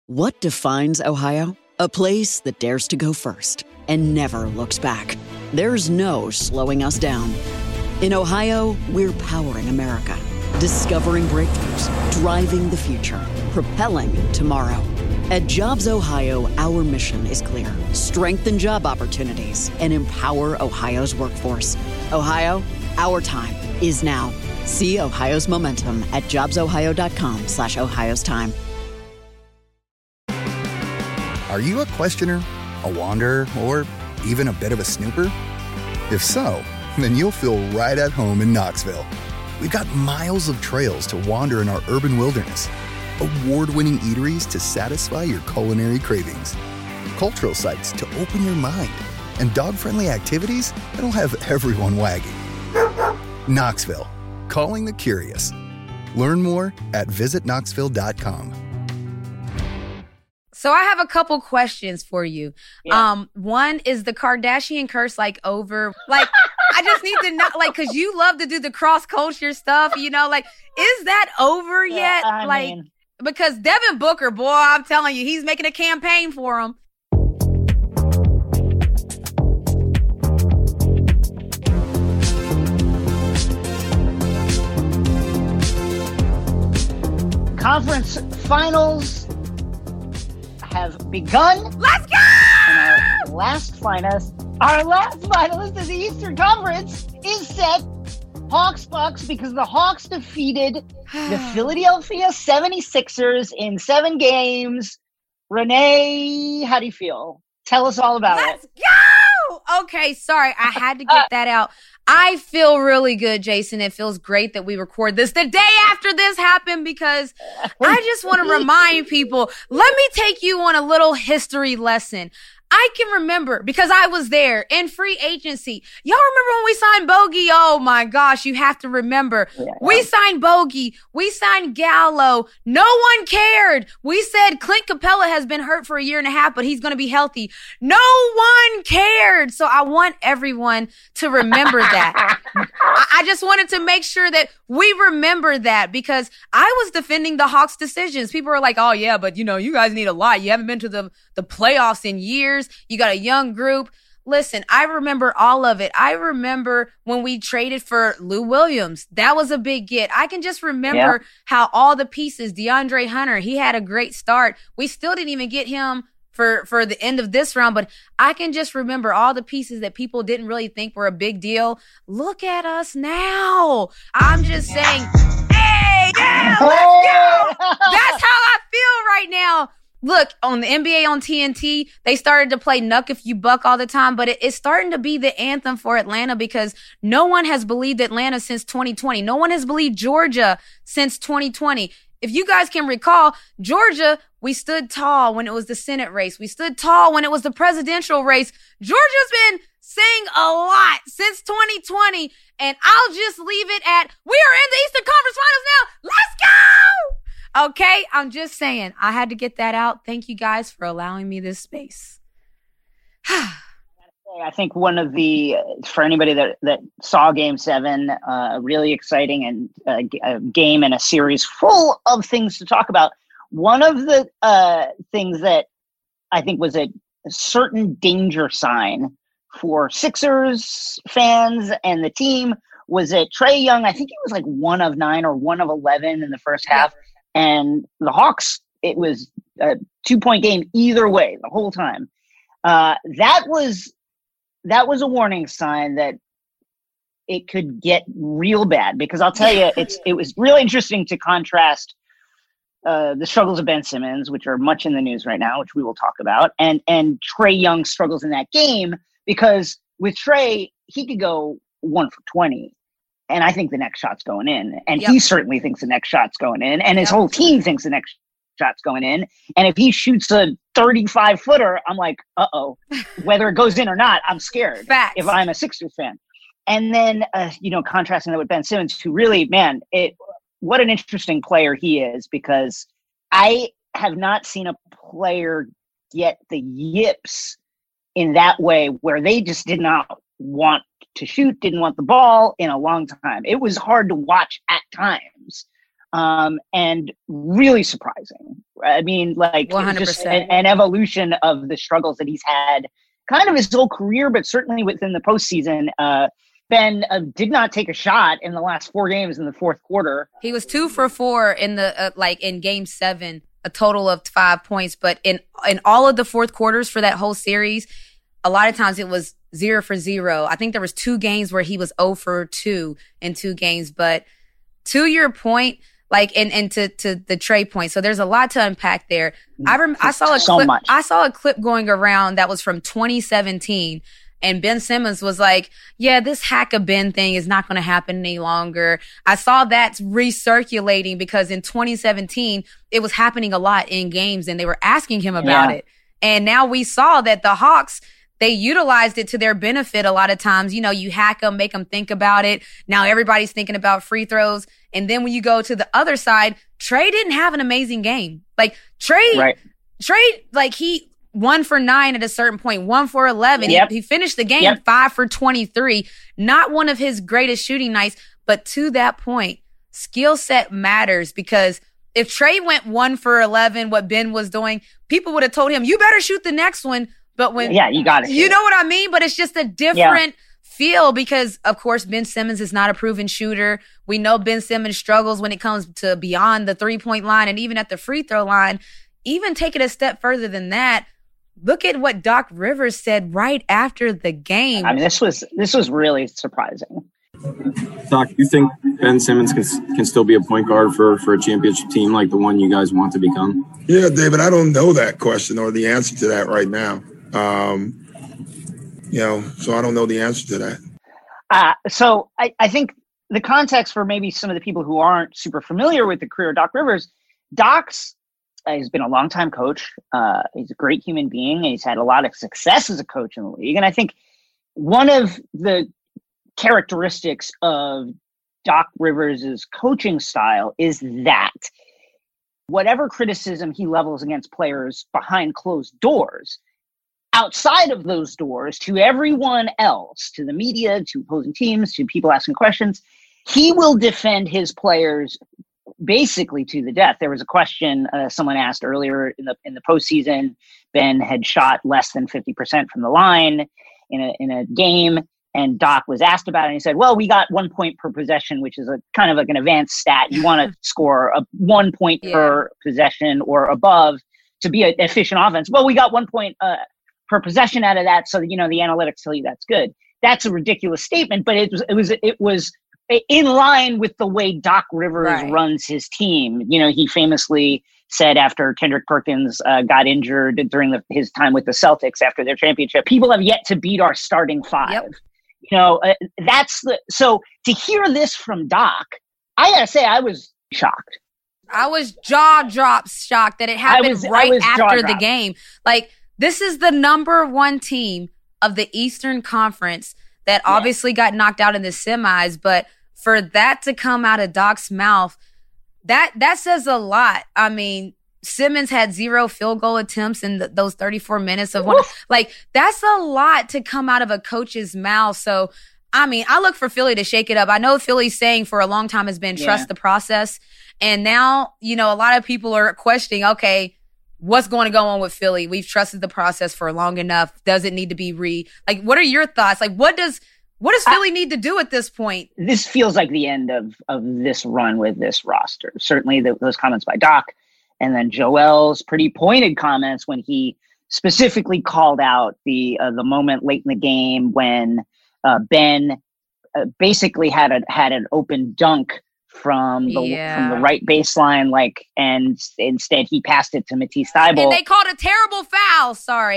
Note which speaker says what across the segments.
Speaker 1: What defines Ohio? A place that dares to go first and never looks back. There's no slowing us down. In Ohio, we're powering America, discovering breakthroughs, driving the future, propelling tomorrow. At Jobs Ohio, our mission is clear: strengthen job opportunities and empower Ohio's workforce. Ohio, our time is now. See Ohio's momentum at jobsohio.com/Ohio's time.
Speaker 2: Are you a questioner, a wanderer, or even a bit of a snooper? If so, then you'll feel right at home in Knoxville. We've got miles of trails to wander in our urban wilderness, award-winning eateries to satisfy your culinary cravings, cultural sites to open your mind, and dog-friendly activities that'll have everyone wagging. Knoxville, calling the curious. Learn more at visitknoxville.com.
Speaker 3: So I have a couple questions for you. Yeah. One, is the Kardashian curse over? I just need to know, because you love to do the cross culture stuff, is that over yet? Because Devin Booker, boy, I'm telling you, he's making a campaign for him.
Speaker 4: Conference finals have begun.
Speaker 3: Let's go!
Speaker 4: And our last finalist of the Eastern Conference is set Hawks-Bucks, because the Hawks defeated the Philadelphia 76ers in 7 games. Renee, how do you feel? Tell us all about it.
Speaker 3: Let's go! Okay, sorry. I had to get that out. I feel really good, Jason. It feels great that we record this the day after this happened, because I just want to remind people, let me take you on a little history lesson. I can remember, because I was there in free agency. Y'all remember when we signed Bogey? Oh my gosh, you have to remember. Yeah. We signed Bogey. We signed Gallo. No one cared. We said Clint Capella has been hurt for 1.5 years, but he's going to be healthy. No one cared. So I want everyone to remember that. I just wanted to make sure that we remember that, because I was defending the Hawks' decisions. People were like, oh yeah, but you guys need a lot. You haven't been to the playoffs in years. You got a young group. Listen, I remember all of it. I remember when we traded for Lou Williams. That was a big get. I can just remember how all the pieces, DeAndre Hunter, he had a great start. We still didn't even get him for the end of this round, but I can just remember all the pieces that people didn't really think were a big deal. Look at us now. I'm just saying, hey, yeah, let's go. That's how I feel right now. Look, on the NBA on TNT, they started to play Knuck If You Buck all the time, but it's starting to be the anthem for Atlanta, because no one has believed Atlanta since 2020. No one has believed Georgia since 2020. If you guys can recall, Georgia, we stood tall when it was the Senate race. We stood tall when it was the presidential race. Georgia's been saying a lot since 2020, and I'll just leave it at, we are in the Eastern Conference Finals now. Let's go! Okay, I'm just saying, I had to get that out. Thank you guys for allowing me this space.
Speaker 4: I think for anybody that saw Game 7, a really exciting and a game and a series full of things to talk about. One of the things that I think was a certain danger sign for Sixers fans and the team was that Trae Young, I think he was 1 of 9 or 1 of 11 in the first half. And the Hawks, it was a 2-point game either way the whole time. That was a warning sign that it could get real bad, because I'll tell you, it was really interesting to contrast the struggles of Ben Simmons, which are much in the news right now, which we will talk about, and Trae Young's struggles in that game, because with Trae, he could go 1 for 20. And I think the next shot's going in. And he certainly thinks the next shot's going in. And his whole team thinks the next shot's going in. And if he shoots a 35-footer, I'm like, uh-oh. Whether it goes in or not, I'm scared.
Speaker 3: Facts.
Speaker 4: If I'm a Sixers fan. And then, contrasting that with Ben Simmons, who really, what an interesting player he is, because I have not seen a player get the yips in that way where they just did not want to shoot, didn't want the ball in a long time. It was hard to watch at times. and really surprising. I mean, like
Speaker 3: 100%.
Speaker 4: just an evolution of the struggles that he's had kind of his whole career, but certainly within the postseason. Ben did not take a shot in the last 4 games in the fourth quarter.
Speaker 3: He was 2 for 4 in the in Game 7, a total of 5 points. But in all of the fourth quarters for that whole series, a lot of times it was 0 for 0. I think there was 2 games where he was 0 for 2 in 2 games. But to your point, and to the Trae point, so there's a lot to unpack there. I saw a clip going around that was from 2017. And Ben Simmons was like, yeah, this hack a Ben thing is not going to happen any longer. I saw that recirculating because in 2017, it was happening a lot in games and they were asking him about it. And now we saw that the Hawks, they utilized it to their benefit a lot of times. You know, you hack them, make them think about it. Now everybody's thinking about free throws. And then when you go to the other side, Trae didn't have an amazing game. Like Trae, he 1 for 9 at a certain point, 1 for 11.
Speaker 4: Yep.
Speaker 3: He finished the game 5 for 23. Not one of his greatest shooting nights, but to that point, skill set matters because if Trae went 1 for 11, what Ben was doing, people would have told him, you better shoot the next one. But when
Speaker 4: you got it.
Speaker 3: You know what I mean? But it's just a different feel because, of course, Ben Simmons is not a proven shooter. We know Ben Simmons struggles when it comes to beyond the 3-point line and even at the free throw line. Even take it a step further than that. Look at what Doc Rivers said right after the game.
Speaker 4: I mean, this was really surprising.
Speaker 5: Doc, you think Ben Simmons can still be a point guard for a championship team like the one you guys want to become?
Speaker 6: Yeah, David, I don't know that question or the answer to that right now. So I don't know the answer to that.
Speaker 4: So I think the context for maybe some of the people who aren't super familiar with the career of Doc Rivers, he's been a longtime coach. He's a great human being, and he's had a lot of success as a coach in the league. And I think one of the characteristics of Doc Rivers' coaching style is that whatever criticism he levels against players behind closed doors, outside of those doors, to everyone else, to the media, to opposing teams, to people asking questions, he will defend his players basically to the death. There was a question someone asked earlier in the postseason. Ben had shot less than 50% from the line in a game, and Doc was asked about it. And he said, "Well, we got 1 point per possession, which is a kind of like an advanced stat. You want to score 1 point per possession or above to be an efficient offense. Well, we got 1 point per possession out of that, so that, the analytics tell you that's good." That's a ridiculous statement, but it was in line with the way Doc Rivers runs his team. He famously said after Kendrick Perkins got injured during his time with the Celtics after their championship, "People have yet to beat our starting 5. Yep. So to hear this from Doc, I gotta say I was shocked.
Speaker 3: I was jaw-drop shocked that it happened after the game. Like, this is the number 1 team of the Eastern Conference that obviously got knocked out in the semis, but for that to come out of Doc's mouth, that says a lot. I mean, Simmons had 0 field goal attempts in those 34 minutes of one. Like, that's a lot to come out of a coach's mouth. So, I mean, I look for Philly to shake it up. I know Philly's saying for a long time has been trust the process. And now, a lot of people are questioning, okay, what's going to go on with Philly? We've trusted the process for long enough. Does it need to be what are your thoughts? Like, what does Philly need to do at this point?
Speaker 4: This feels like the end of this run with this roster. Certainly those comments by Doc, and then Joel's pretty pointed comments when he specifically called out the moment late in the game when Ben basically had an open dunk from the right baseline, and instead he passed it to Matisse Thybulle.
Speaker 3: And they called a terrible foul. Sorry,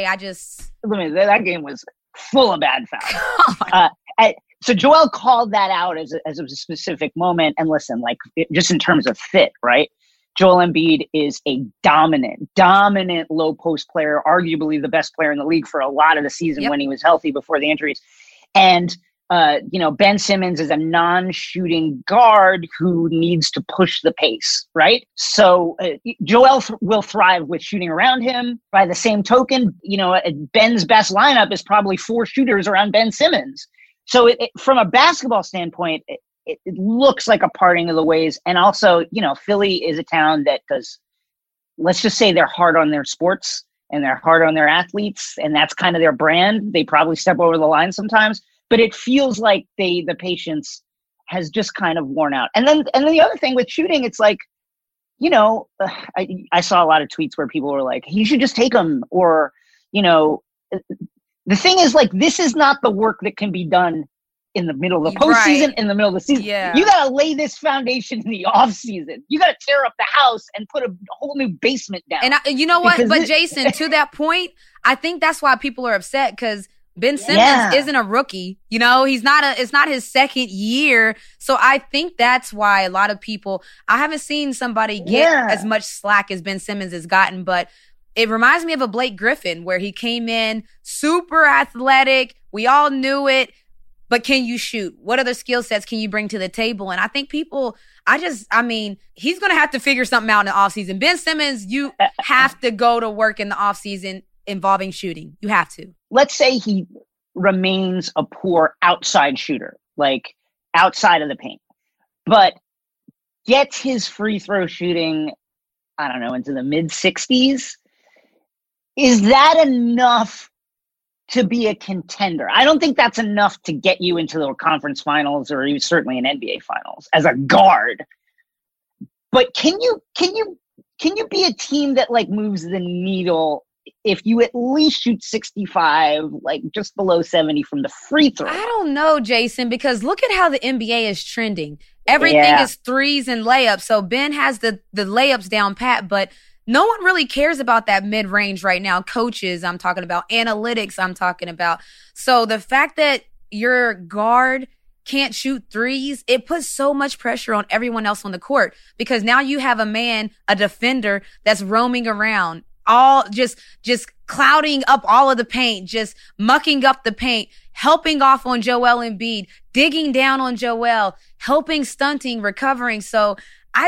Speaker 4: that game was full of bad fouls. So Joel called that out as a specific moment. And listen, just in terms of fit, right? Joel Embiid is a dominant low post player, arguably the best player in the league for a lot of the season when he was healthy before the injuries. And Ben Simmons is a non-shooting guard who needs to push the pace, right? So Joel will thrive with shooting around him. By the same token, Ben's best lineup is probably 4 shooters around Ben Simmons. So from a basketball standpoint, it looks like a parting of the ways. And also, Philly is a town that does, let's just say, they're hard on their sports and they're hard on their athletes, and that's kind of their brand. They probably step over the line sometimes, but it feels like the patience has just kind of worn out. And then the other thing with shooting, it's like, I saw a lot of tweets where people were like, he should just take them, or, the thing is, like, this is not the work that can be done in the middle of the postseason, in the middle of the season.
Speaker 3: Yeah.
Speaker 4: You got to lay this foundation in the off season. You got to tear up the house and put a whole new basement down.
Speaker 3: And you know what? But Jason, to that point, I think that's why people are upset, because Ben Simmons isn't a rookie. It's not his second year. So I think that's why a lot of people, I haven't seen somebody get as much slack as Ben Simmons has gotten, but it reminds me of a Blake Griffin, where he came in super athletic. We all knew it. But can you shoot? What other skill sets can you bring to the table? And I think he's going to have to figure something out in the offseason. Ben Simmons, you have to go to work in the offseason involving shooting. You have to.
Speaker 4: Let's say he remains a poor outside shooter, like outside of the paint, but gets his free throw shooting, I don't know, into the mid 60s. Is that enough to be a contender? I don't think that's enough to get you into the conference finals or even certainly an NBA finals as a guard. But can you be a team that like moves the needle if you at least shoot 65, like just below 70 from the free throw?
Speaker 3: I don't know, Jason, because look at how the NBA is trending. Everything is threes and layups. So Ben has the layups down pat, but no one really cares about that mid-range right now. Coaches, I'm talking about. Analytics, I'm talking about. So the fact that your guard can't shoot threes, it puts so much pressure on everyone else on the court, because now you have a defender that's roaming around, all just clouding up all of the paint, just mucking up the paint, helping off on Joel Embiid, digging down on Joel, helping, stunting, recovering. So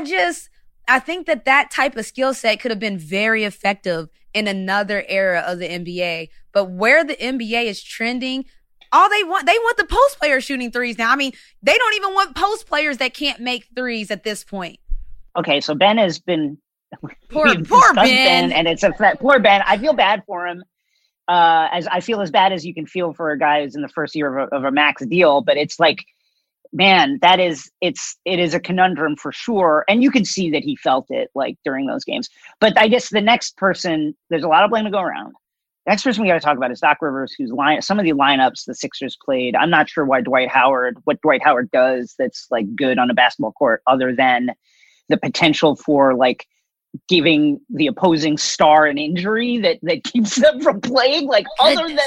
Speaker 3: I think that type of skill set could have been very effective in another era of the NBA. But where the NBA is trending, all they want the post players shooting threes now. I mean, they don't even want post players that can't make threes at this point.
Speaker 4: Okay, so Ben has been
Speaker 3: poor Ben,
Speaker 4: and it's poor Ben. I feel bad for him. As I feel as bad as you can feel for a guy who's in the first year of a max deal, but it's like, man, it is a conundrum for sure. And you can see that he felt it like during those games. But I guess the next person, there's a lot of blame to go around. The next person we got to talk about is Doc Rivers, whose some of the lineups the Sixers played. I'm not sure what Dwight Howard does that's like good on a basketball court, other than the potential for like giving the opposing star an injury that keeps them from playing. Like, other than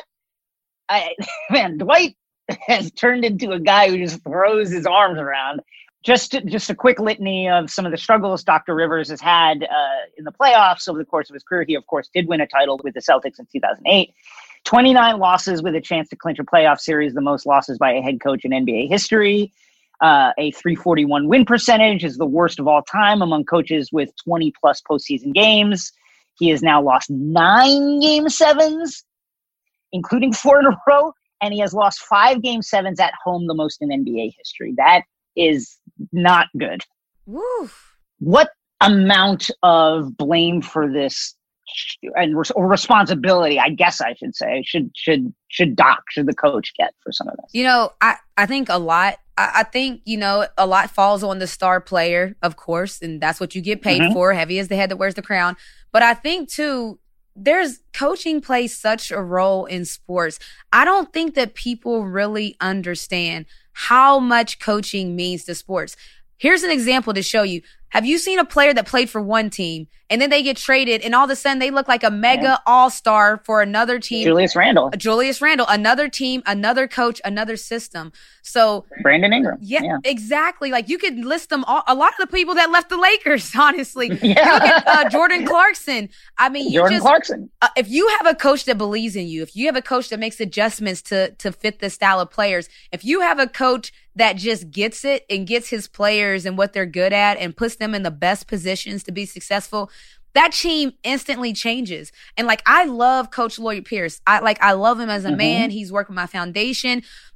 Speaker 4: that, Dwight has turned into a guy who just throws his arms around. Just a quick litany of some of the struggles Dr. Rivers has had in the playoffs over the course of his career. He, of course, did win a title with the Celtics in 2008. 29 losses with a chance to clinch a playoff series, the most losses by a head coach in NBA history. A .341 win percentage is the worst of all time among coaches with 20-plus postseason games. He has now lost 9 Game 7s, including 4 in a row. And he has lost 5 Game 7s at home, the most in NBA history. That is not good.
Speaker 3: Woo.
Speaker 4: What amount of blame for this or responsibility, I guess I should say, should the coach get for some of this?
Speaker 3: I think a lot. I think, a lot falls on the star player, of course, and that's what you get paid for. Heavy is the head that wears the crown. But I think, too, coaching plays such a role in sports. I don't think that people really understand how much coaching means to sports. Here's an example to show you. Have you seen a player that played for one team and then they get traded and all of a sudden they look like a mega all-star for another team?
Speaker 4: Julius Randle,
Speaker 3: another team, another coach, another system. So
Speaker 4: Brandon Ingram.
Speaker 3: Yeah, exactly. Like, you could list them all. A lot of the people that left the Lakers, honestly.
Speaker 4: Yeah.
Speaker 3: Look at Jordan Clarkson. I mean,
Speaker 4: Clarkson.
Speaker 3: If you have a coach that believes in you, if you have a coach that makes adjustments to fit the style of players, if you have a coach that just gets it and gets his players and what they're good at and puts them in the best positions to be successful, that team instantly changes. And I love Coach Lloyd Pierce. I love him as a man. He's worked with my foundation.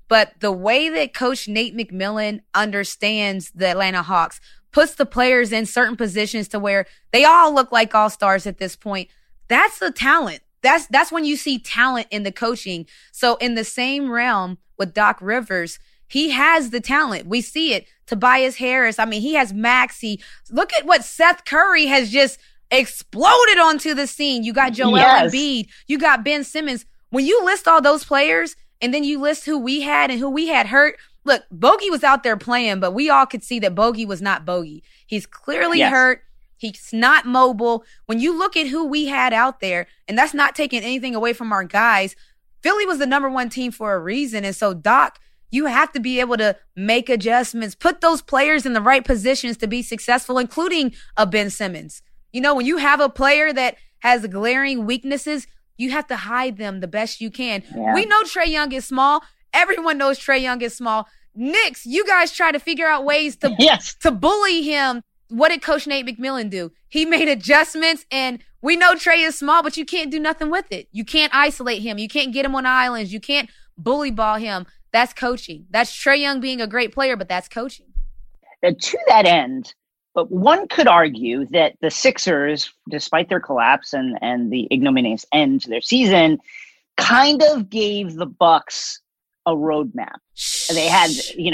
Speaker 3: But the way that Coach Nate McMillan understands the Atlanta Hawks, puts the players in certain positions to where they all look like all-stars at this point, that's the talent. That's when you see talent in the coaching. So in the same realm with Doc Rivers, he has the talent. We see it. Tobias Harris. I mean, he has Maxey. Look at what Seth Curry has just exploded onto the scene. You got Joel Embiid. You got Ben Simmons. When you list all those players and then you list who we had and who we had hurt, look, Bogey was out there playing, but we all could see that Bogey was not Bogey. He's clearly hurt. He's not mobile. When you look at who we had out there, and that's not taking anything away from our guys, Philly was the number one team for a reason. And so, Doc, you have to be able to make adjustments, put those players in the right positions to be successful, including a Ben Simmons. You know, when you have a player that has glaring weaknesses, you have to hide them the best you can. Yeah. We know Trae Young is small. Everyone knows Trae Young is small. Knicks, you guys try to figure out ways to bully him. What did Coach Nate McMillan do? He made adjustments, and we know Trae is small, but you can't do nothing with it. You can't isolate him. You can't get him on islands. You can't bully ball him. That's coaching. That's Trae Young being a great player, but that's coaching.
Speaker 4: And to that end, but one could argue that the Sixers, despite their collapse and the ignominious end to their season, kind of gave the Bucks a roadmap. They had,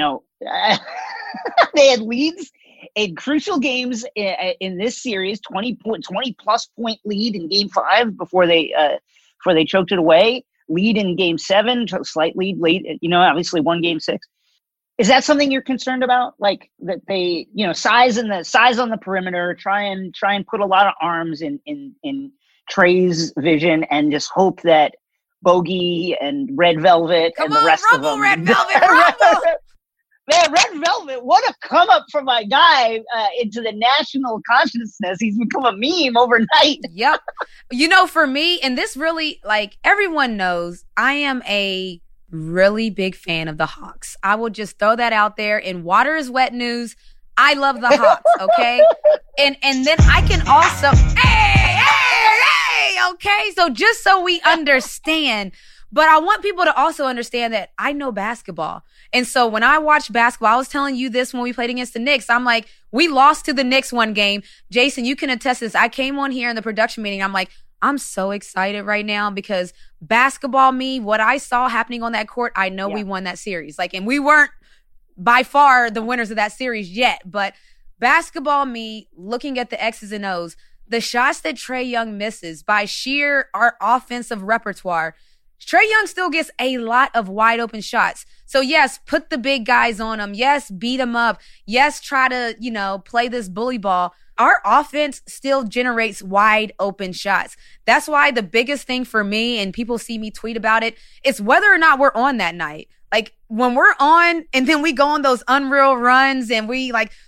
Speaker 4: they had leads in crucial games in this series, 20 plus point lead in Game 5 before they choked it away. Lead in Game 7, slight lead late. Obviously won Game 6. Is that something you're concerned about? Like that they, size on the perimeter, try and put a lot of arms in Trae's vision, and just hope that Bogey and Red Velvet and the rest of them.
Speaker 3: Red Velvet, rumble!
Speaker 4: Man, Red Velvet, what a come up for my guy into the national consciousness. He's become a meme overnight.
Speaker 3: Yep. For me, and this really, everyone knows, I am a really big fan of the Hawks. I will just throw that out there. In Water is Wet news, I love the Hawks, okay? and then I can also, okay? So just so we understand, but I want people to also understand that I know basketball. And so when I watch basketball, I was telling you this when we played against the Knicks. I'm like, we lost to the Knicks one game. Jason, you can attest to this. I came on here in the production meeting. I'm like, I'm so excited right now because basketball me, what I saw happening on that court, I know we won that series. And we weren't by far the winners of that series yet. But basketball me, looking at the X's and O's, the shots that Trae Young misses by sheer our offensive repertoire, Trae Young still gets a lot of wide open shots. So yes, put the big guys on him. Yes, beat him up. Yes, try to, play this bully ball. Our offense still generates wide open shots. That's why the biggest thing for me, and people see me tweet about it, is whether or not we're on that night. When we're on and then we go on those unreal runs and we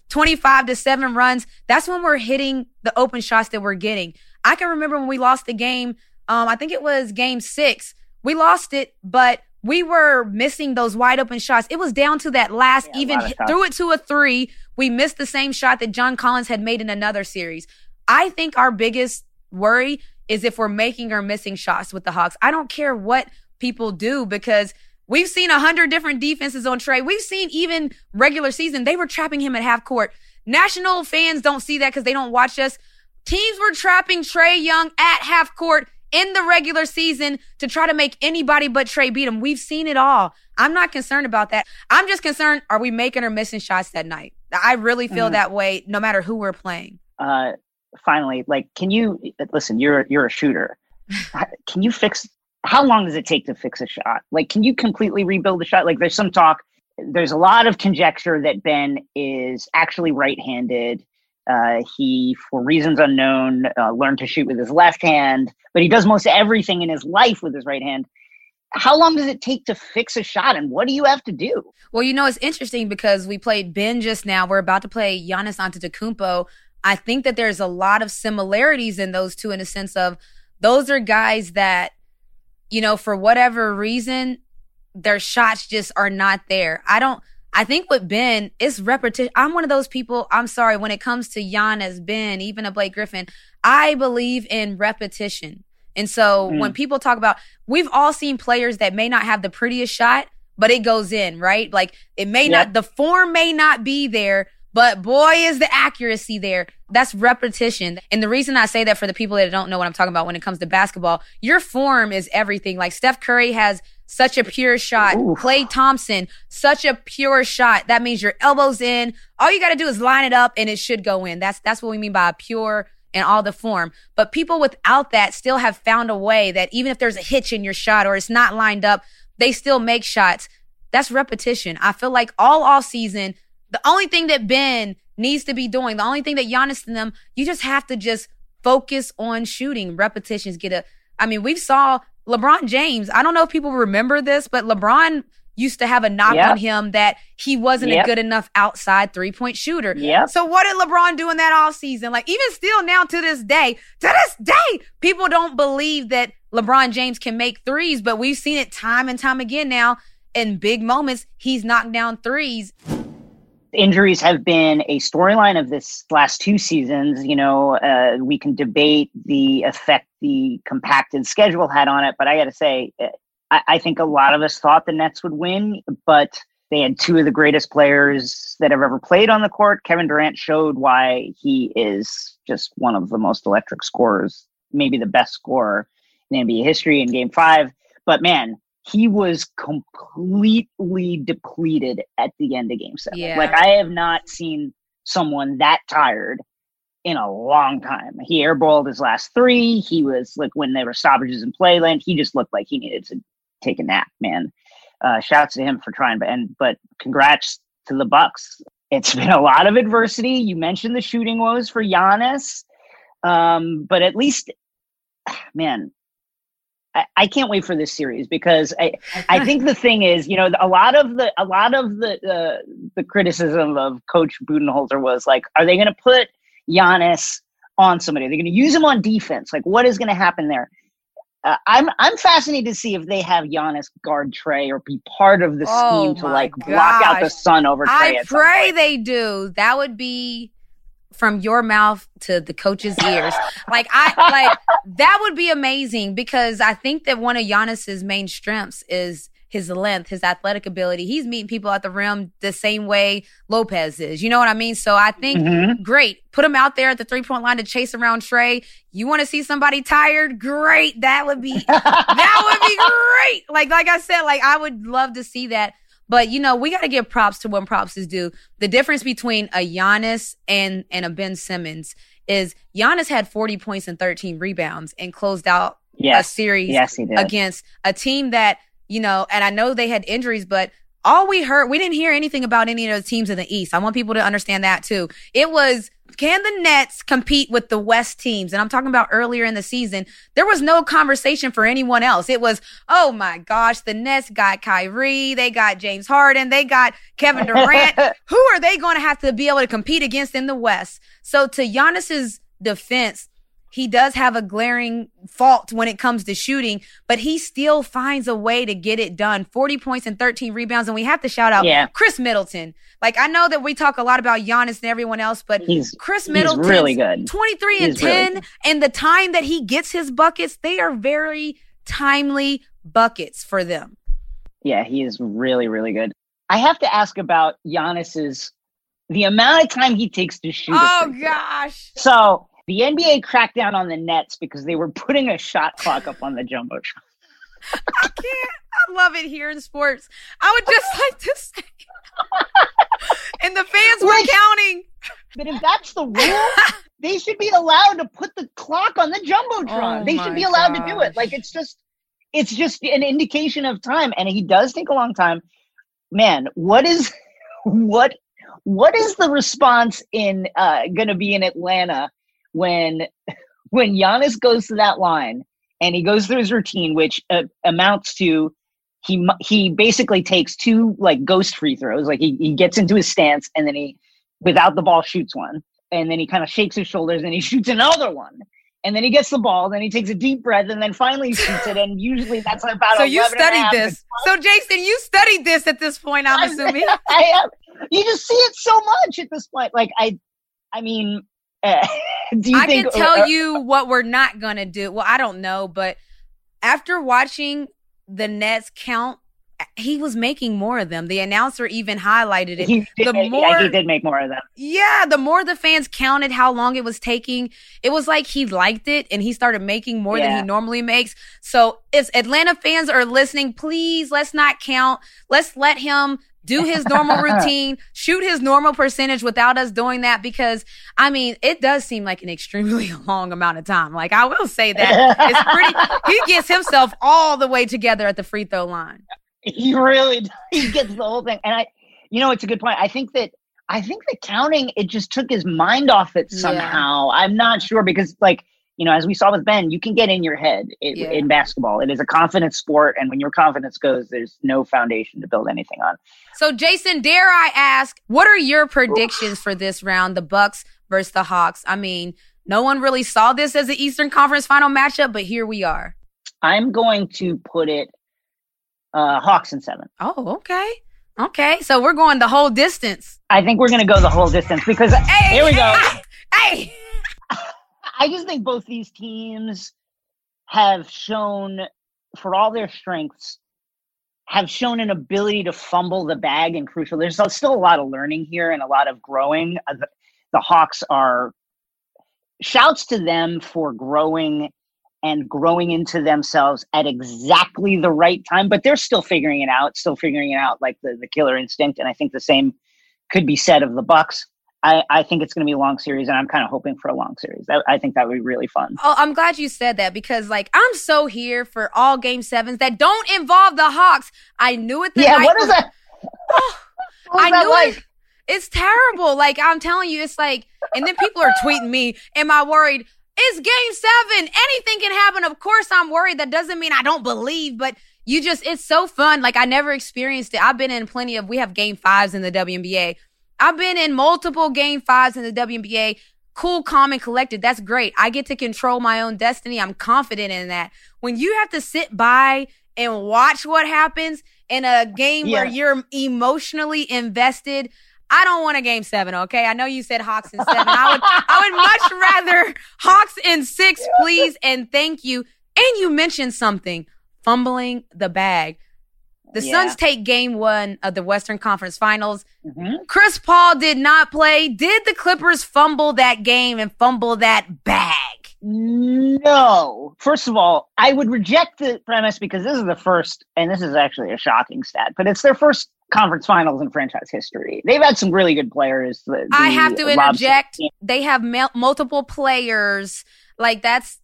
Speaker 3: 25-7 runs, that's when we're hitting the open shots that we're getting. I can remember when we lost the game, I think it was Game 6. We lost it, but we were missing those wide open shots. It was down to that last, threw it to a 3. We missed the same shot that John Collins had made in another series. I think our biggest worry is if we're making or missing shots with the Hawks. I don't care what people do because we've seen 100 different defenses on Trae. We've seen even regular season, they were trapping him at half court. National fans don't see that because they don't watch us. Teams were trapping Trae Young at half court in the regular season to try to make anybody but Trae beat him. We've seen it all. I'm not concerned about that. I'm just concerned, are we making or missing shots that night? I really feel that way no matter who we're playing.
Speaker 4: Finally, can you, listen, you're a shooter. Can you how long does it take to fix a shot? Can you completely rebuild the shot? There's some talk, there's a lot of conjecture that Ben is actually right-handed. He, for reasons unknown, learned to shoot with his left hand, but he does most everything in his life with his right hand. How long does it take to fix a shot, and what do you have to do?
Speaker 3: Well, it's interesting because we played Ben just now. We're about to play Giannis Antetokounmpo. I think that there's a lot of similarities in those two in the sense of those are guys that, for whatever reason, their shots just are not there. I think with Ben, it's repetition. I'm one of those people, I'm sorry, when it comes to Giannis, Ben, even a Blake Griffin, I believe in repetition. And so when people talk about, we've all seen players that may not have the prettiest shot, but it goes in, right? Like it may
Speaker 4: Yep.
Speaker 3: not, the form may not be there, but boy, is the accuracy there. That's repetition. And the reason I say that for the people that don't know what I'm talking about when it comes to basketball, your form is everything. Like Steph Curry has such a pure shot.
Speaker 4: Ooh.
Speaker 3: Klay Thompson, such a pure shot. That means your elbow's in. All you got to do is line it up and it should go in. That's what we mean by pure and all the form. But people without that still have found a way that even if there's a hitch in your shot or it's not lined up, they still make shots. That's repetition. I feel like all season, the only thing that Ben needs to be doing, the only thing that Giannis and them, you just have to just focus on shooting. Repetitions we saw LeBron James. I don't know if people remember this, but LeBron used to have a knock on him that he wasn't a good enough outside 3-point shooter.
Speaker 4: Yep.
Speaker 3: So what did LeBron do in that off season? Like even still now to this day, people don't believe that LeBron James can make threes, but we've seen it time and time again now in big moments. He's knocked down threes.
Speaker 4: Injuries have been a storyline of this last 2 seasons. We can debate the effect the compacted schedule had on it, but I got to say, I think a lot of us thought the Nets would win, but they had 2 of the greatest players that have ever played on the court. Kevin Durant showed why he is just one of the most electric scorers, maybe the best scorer in NBA history in Game 5. But man, he was completely depleted at the end of Game 7.
Speaker 3: Yeah.
Speaker 4: Like I have not seen someone that tired in a long time. He airballed his last 3. He was like, when there were stoppages in play length, he just looked like he needed to take a nap, man. Shouts to him for trying, but congrats to the Bucks. It's been a lot of adversity. You mentioned the shooting woes for Giannis. But at least, man, I can't wait for this series because I think the thing is, a lot of the criticism of Coach Budenholzer was like, are they going to put Giannis on somebody? Are they going to use him on defense? Like, what is going to happen there? I'm fascinated to see if they have Giannis guard Trae or be part of the scheme to block out the sun over Trae.
Speaker 3: I pray they do. That would be from your mouth to the coach's ears. That would be amazing because I think that one of Giannis's main strengths is his length, his athletic ability. He's meeting people at the rim the same way Lopez is. You know what I mean? So I think, great. Put him out there at the 3-point line to chase around Trae. You want to see somebody tired? Great. That would be great. Like I said, I would love to see that. But, we got to give props to when props is due. The difference between a Giannis and a Ben Simmons is Giannis had 40 points and 13 rebounds and closed out a series against a team that, and I know they had injuries, but all we didn't hear anything about any of the teams in the East. I want people to understand that too. It was, can the Nets compete with the West teams? And I'm talking about earlier in the season. There was no conversation for anyone else. It was, oh my gosh, the Nets got Kyrie. They got James Harden. They got Kevin Durant. Who are they going to have to be able to compete against in the West? So to Giannis's defense, he does have a glaring fault when it comes to shooting, but he still finds a way to get it done. 40 points and 13 rebounds. And we have to shout out Chris Middleton. I know that we talk a lot about Giannis and everyone else, but Chris Middleton's
Speaker 4: really good.
Speaker 3: 23 and 10. Really, and the time that he gets his buckets, they are very timely buckets for them.
Speaker 4: Yeah, he is really, really good. I have to ask about the amount of time he takes to shoot.
Speaker 3: Oh, gosh.
Speaker 4: So the NBA cracked down on the Nets because they were putting a shot clock up on the Jumbotron.
Speaker 3: I can't. I love it here in sports. I would just like to say. And the fans were counting.
Speaker 4: But if that's the rule, they should be allowed to put the clock on the Jumbotron. They should be allowed to do it. It's just an indication of time. And he does take a long time. Man, what is the response in going to be in Atlanta when Giannis goes to that line and he goes through his routine, which amounts to he basically takes 2 ghost free throws. He gets into his stance and then he, without the ball, shoots one, and then he kind of shakes his shoulders and he shoots another one, and then he gets the ball, then he takes a deep breath and then finally shoots it. And usually that's about.
Speaker 3: So you studied this. So Jason, you studied this at this point, I'm assuming.
Speaker 4: I have. You just see it so much at this point. I mean. Do you think,
Speaker 3: can tell you what we're not going to do. Well, I don't know, but after watching the Nets count he was making more of them. The announcer even highlighted it.
Speaker 4: He did make more of them.
Speaker 3: Yeah, the more the fans counted how long it was taking, it was like he liked it and he started making more than he normally makes. So if Atlanta fans are listening, please, let's not count. Let's let him do his normal routine, shoot his normal percentage without us doing that, because, I mean, it does seem like an extremely long amount of time. Like, I will say that. It's pretty, he gets himself all the way together at the free throw line.
Speaker 4: He really does. He gets the whole thing. And it's a good point. I think that counting, it just took his mind off it somehow. Yeah. I'm not sure because, like, as we saw with Ben, you can get in your head in basketball. It is a confidence sport, and when your confidence goes, there's no foundation to build anything on.
Speaker 3: So, Jason, dare I ask, what are your predictions for this round, the Bucks versus the Hawks? I mean, no one really saw this as an Eastern Conference final matchup, but here we are.
Speaker 4: I'm going to put it Hawks in 7.
Speaker 3: Oh, okay. Okay, so we're going the whole distance.
Speaker 4: I think we're going to go the whole distance because here we go.
Speaker 3: Hey!
Speaker 4: I just think both these teams have shown, for all their strengths, have shown an ability to fumble the bag in crucial. There's still a lot of learning here and a lot of growing. The Hawks are, shouts to them for growing into themselves at exactly the right time, but they're still figuring it out like the killer instinct. And I think the same could be said of the Bucks. I think it's going to be a long series, and I'm kind of hoping for a long series. I think that would be really fun.
Speaker 3: Oh, I'm glad you said that because, like, I'm so here for all Game 7s that don't involve the Hawks. I knew it.
Speaker 4: What is that?
Speaker 3: I knew it. It's terrible. Like, I'm telling you, it's like, and then people are tweeting me, am I worried? It's Game 7. Anything can happen. Of course I'm worried. That doesn't mean I don't believe, but it's so fun. Like, I never experienced it. I've been in we have Game 5s in the WNBA. I've been in multiple Game 5s in the WNBA. Cool, calm, and collected. That's great. I get to control my own destiny. I'm confident in that. When you have to sit by and watch what happens in a game where you're emotionally invested, I don't want a Game 7, okay? I know you said Hawks in 7. I would much rather Hawks in 6, please, and thank you. And you mentioned something, fumbling the bag. The Suns take Game 1 of the Western Conference Finals. Mm-hmm. Chris Paul did not play. Did the Clippers fumble that game and fumble that bag?
Speaker 4: No. First of all, I would reject the premise because this is the first, and this is actually a shocking stat, but it's their first conference finals in franchise history. They've had some really good players.
Speaker 3: I have to interject. They have multiple players. Like, that's,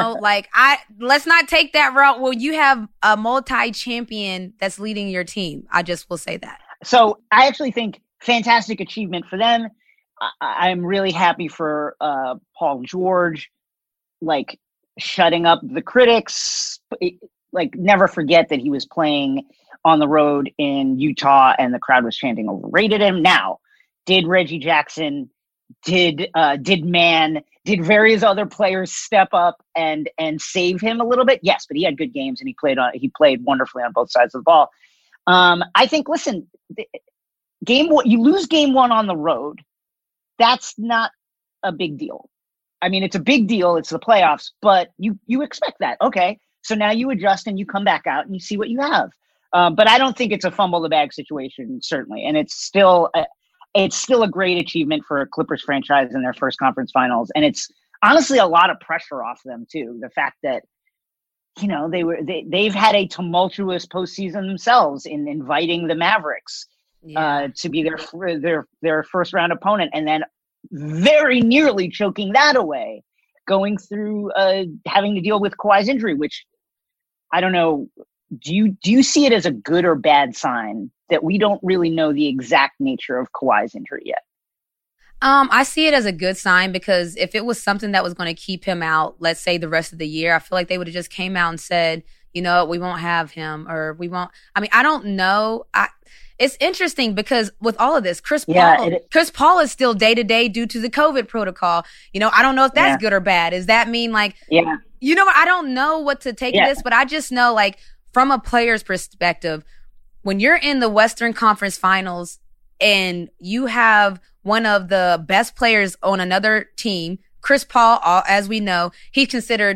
Speaker 3: let's not take that route. Well, you have a multi-champion that's leading your team. I just will say that.
Speaker 4: So I actually think fantastic achievement for them. I'm really happy for Paul George, like, shutting up the critics. Never forget that he was playing on the road in Utah and the crowd was chanting overrated him. Now, did Reggie Jackson, did various other players step up and save him a little bit? Yes, but he had good games and he played wonderfully on both sides of the ball. I think, listen, you lose Game 1 on the road. That's not a big deal. I mean, it's a big deal. It's the playoffs, but you expect that. Okay. So now you adjust and you come back out and you see what you have. But I don't think it's a fumble the bag situation, certainly. And it's still a great achievement for a Clippers franchise in their first conference finals. And it's honestly a lot of pressure off them too. The fact that, they've had a tumultuous postseason themselves in inviting the Mavericks to be their first round opponent. And then very nearly choking that away, going through having to deal with Kawhi's injury, which I don't know. Do you see it as a good or bad sign that we don't really know the exact nature of Kawhi's injury yet?
Speaker 3: I see it as a good sign because if it was something that was going to keep him out, let's say the rest of the year, I feel like they would have just came out and said, we won't have him or we won't. I mean, I don't know. It's interesting because with all of this, Chris Paul is still day to day due to the COVID protocol. I don't know if that's good or bad. Does that mean I don't know what to take of this, but I just know from a player's perspective, when you're in the Western Conference Finals and you have one of the best players on another team, Chris Paul, as we know, he's considered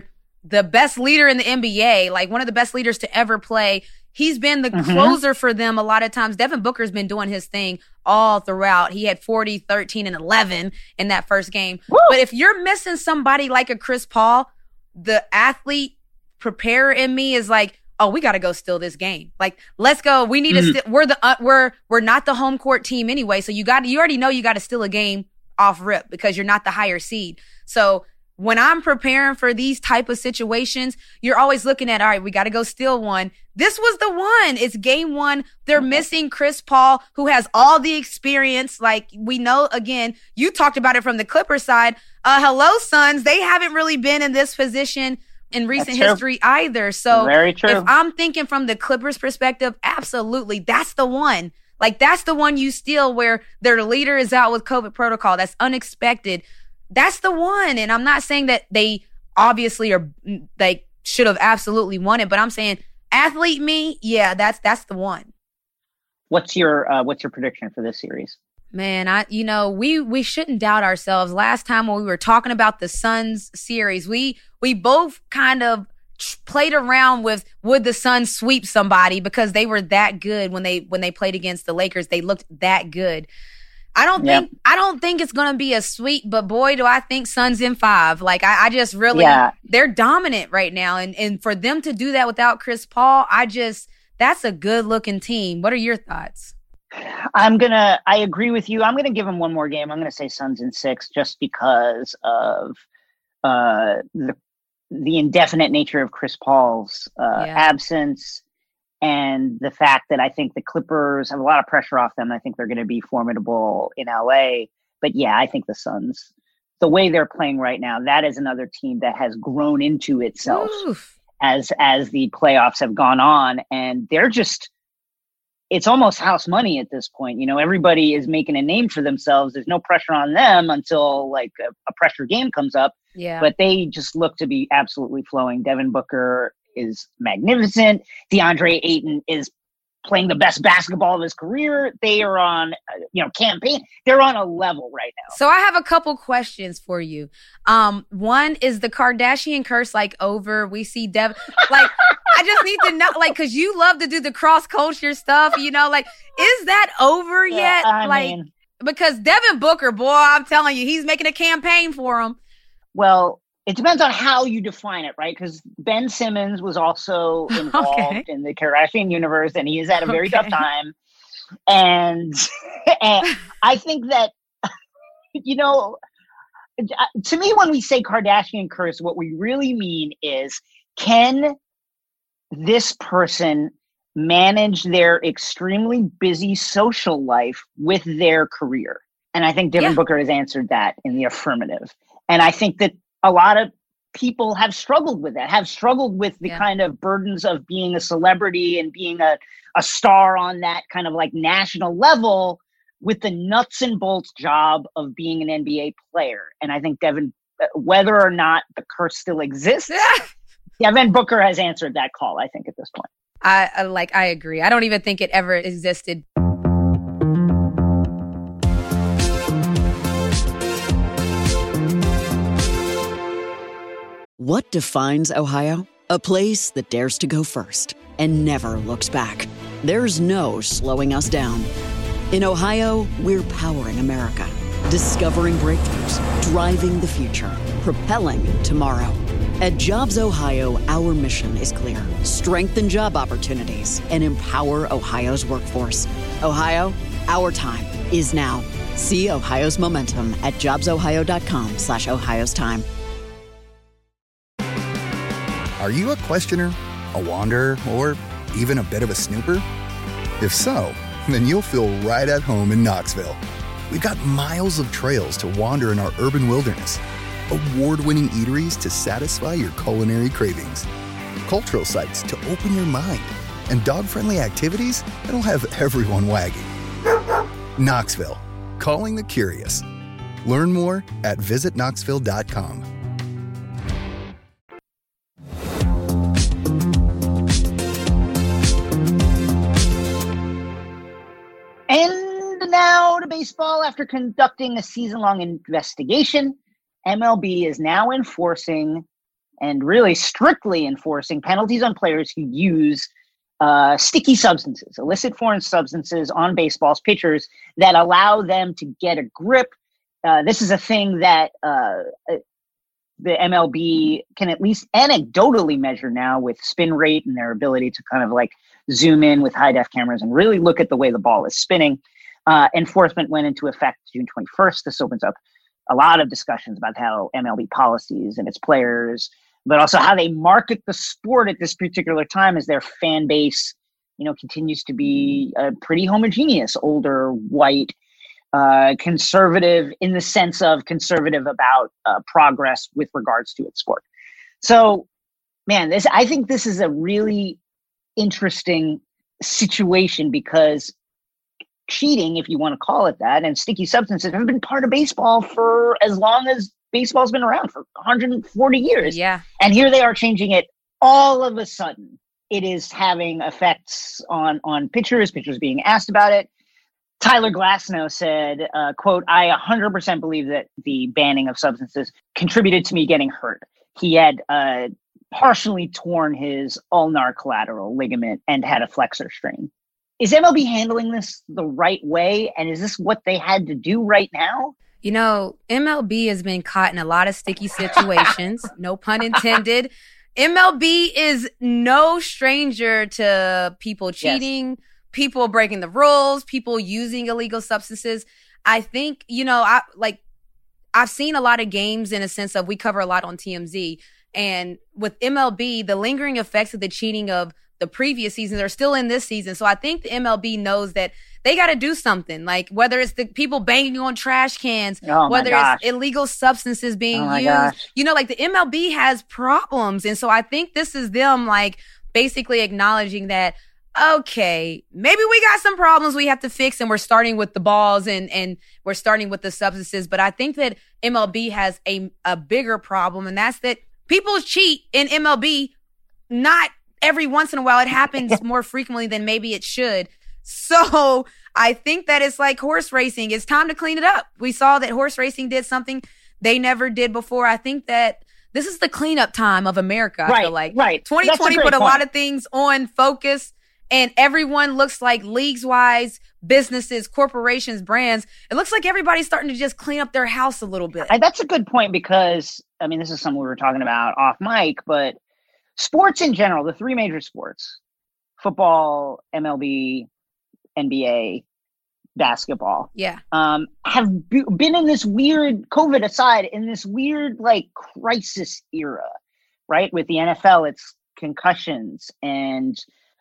Speaker 3: the best leader in the NBA, like one of the best leaders to ever play. He's been the closer for them a lot of times. Devin Booker's been doing his thing all throughout. He had 40, 13, and 11 in that first game. Woo! But if you're missing somebody like a Chris Paul, the athlete preparer in me is like, oh, we got to go steal this game. Like, let's go. We need to we're not the home court team anyway. So you already know you got to steal a game off rip because you're not the higher seed. So when I'm preparing for these type of situations, you're always looking at, all right, we got to go steal one. This was the one. It's game one. They're missing Chris Paul, who has all the experience. Like we know, again, you talked about it from the Clippers side. Hello, Suns. They haven't really been in this position in recent history either. So
Speaker 4: very true.
Speaker 3: If I'm thinking from the Clippers perspective, absolutely. That's the one. Like that's the one you steal where their leader is out with COVID protocol. That's unexpected. That's the one. And I'm not saying that they obviously they should have absolutely won it, but I'm saying athlete me, yeah, that's the one.
Speaker 4: What's your prediction for this series?
Speaker 3: Man, we shouldn't doubt ourselves. Last time when we were talking about the Suns series, we both kind of played around with would the Suns sweep somebody because they were that good when they played against the Lakers. They looked that good. I don't think it's going to be a sweep, but boy, do I think Suns in 5. Like I just really, they're dominant right now. And for them to do that without Chris Paul, that's a good looking team. What are your thoughts?
Speaker 4: I agree with you. I'm going to give them one more game. I'm going to say Suns in 6 just because of the indefinite nature of Chris Paul's absence. And the fact that I think the Clippers have a lot of pressure off them. I think they're going to be formidable in LA. But yeah, I think the Suns, the way they're playing right now, that is another team that has grown into itself as the playoffs have gone on. And they're just, it's almost house money at this point. You know, everybody is making a name for themselves. There's no pressure on them until like a pressure game comes up.
Speaker 3: Yeah.
Speaker 4: But they just look to be absolutely flowing. Devin Booker is magnificent. DeAndre Ayton is playing the best basketball of his career. They are on, campaign. They're on a level right now.
Speaker 3: So I have a couple questions for you. One, is the Kardashian curse like over? We see Devin, like, I just need to know, like, cause you love to do the cross culture stuff, like, is that over yet? Because Devin Booker, boy, I'm telling you, he's making a campaign for him.
Speaker 4: Well, it depends on how you define it, right? Because Ben Simmons was also involved in the Kardashian universe, and he is at a very tough time. And I think that, to me, when we say Kardashian curse, what we really mean is, can this person manage their extremely busy social life with their career? And I think Devin Booker has answered that in the affirmative. And I think that a lot of people have struggled with that, have struggled with the kind of burdens of being a celebrity and being a star on that kind of like national level with the nuts and bolts job of being an NBA player. And I think Devin, whether or not the curse still exists, Devin Booker has answered that call, I think, at this point.
Speaker 3: I agree. I don't even think it ever existed.
Speaker 1: What defines Ohio? A place that dares to go first and never looks back. There's no slowing us down. In Ohio, we're powering America, discovering breakthroughs, driving the future, propelling tomorrow. At Jobs Ohio, our mission is clear: strengthen job opportunities and empower Ohio's workforce. Ohio, our time is now. See Ohio's momentum at jobsohio.com/Ohio's time.
Speaker 2: Are you a questioner, a wanderer, or even a bit of a snooper? If so, then you'll feel right at home in Knoxville. We've got miles of trails to wander in our urban wilderness, award-winning eateries to satisfy your culinary cravings, cultural sites to open your mind, and dog-friendly activities that'll have everyone wagging. Knoxville, calling the curious. Learn more at visitknoxville.com.
Speaker 4: And now to baseball. After conducting a season-long investigation, MLB is now enforcing and really strictly enforcing penalties on players who use sticky substances, illicit foreign substances on baseball's pitchers that allow them to get a grip. This is a thing that the MLB can at least anecdotally measure now with spin rate and their ability to kind of like zoom in with high def cameras and really look at the way the ball is spinning. Enforcement went into effect June 21st. This opens up a lot of discussions about how MLB policies and its players, but also how they market the sport at this particular time as their fan base, continues to be pretty homogeneous, older, white, conservative in the sense of conservative about progress with regards to its sport. So, man, I think this is a really interesting situation because cheating, if you want to call it that, and sticky substances have been part of baseball for as long as baseball's been around, for 140 years.
Speaker 3: Yeah. And
Speaker 4: here they are changing it all of a sudden. It is having effects on pitchers being asked about it. Tyler Glasnow said, quote, "I 100% believe that the banning of substances contributed to me getting hurt. He had partially torn his ulnar collateral ligament and had a flexor strain." Is MLB handling this the right way? And is this what they had to do right now?
Speaker 3: MLB has been caught in a lot of sticky situations, no pun intended. MLB is no stranger to people cheating, yes, people breaking the rules, people using illegal substances. I think, I've seen a lot of games in a sense of, we cover a lot on TMZ, and with MLB, the lingering effects of the cheating of the previous seasons are still in this season. So I think the MLB knows that they got to do something, like whether it's the people banging on trash cans, whether it's illegal substances being used, like the MLB has problems. And so I think this is them like basically acknowledging that, okay, maybe we got some problems we have to fix, and we're starting with the balls and we're starting with the substances. But I think that MLB has a bigger problem, and that's that people cheat in MLB, not every once in a while. It happens more frequently than maybe it should. So I think that it's like horse racing. It's time to clean it up. We saw that horse racing did something they never did before. I think that this is the cleanup time of America. I feel like 2020 put a lot of things on focus, and everyone looks like leagues-wise, businesses, corporations, brands. It looks like everybody's starting to just clean up their house a little bit.
Speaker 4: That's a good point because, this is something we were talking about off mic, but sports in general, the three major sports, football, MLB, NBA, basketball, have been in this weird, COVID aside, in this weird like crisis era, right? With the NFL, it's concussions and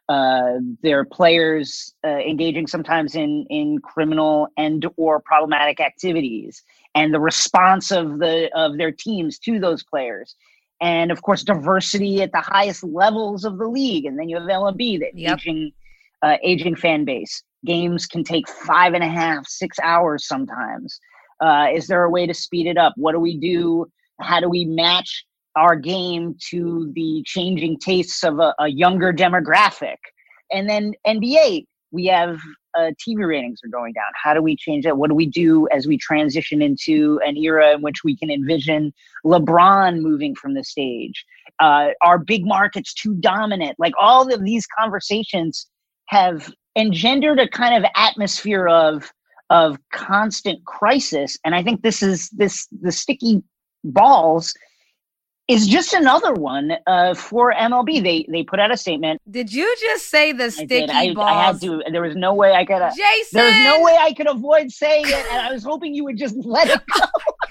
Speaker 4: their players engaging sometimes in criminal and or problematic activities, and the response of their teams to those players. And of course, diversity at the highest levels of the league. And then you have LMB, that aging fan base. Games can take 5.5, 6 hours sometimes. Is there a way to speed it up? What do we do? How do we match our game to the changing tastes of a younger demographic? And then NBA, we have TV ratings are going down. How do we change that? What do we do as we transition into an era in which we can envision LeBron moving from the stage? Are big markets too dominant? Like, all of these conversations have engendered a kind of atmosphere of constant crisis. And I think the sticky balls is just another one for MLB. They put out a statement.
Speaker 3: Did you just say the sticky balls?
Speaker 4: I had to. There was no way I could.
Speaker 3: Jason!
Speaker 4: There was no way I could avoid saying it, and I was hoping you would just let it go.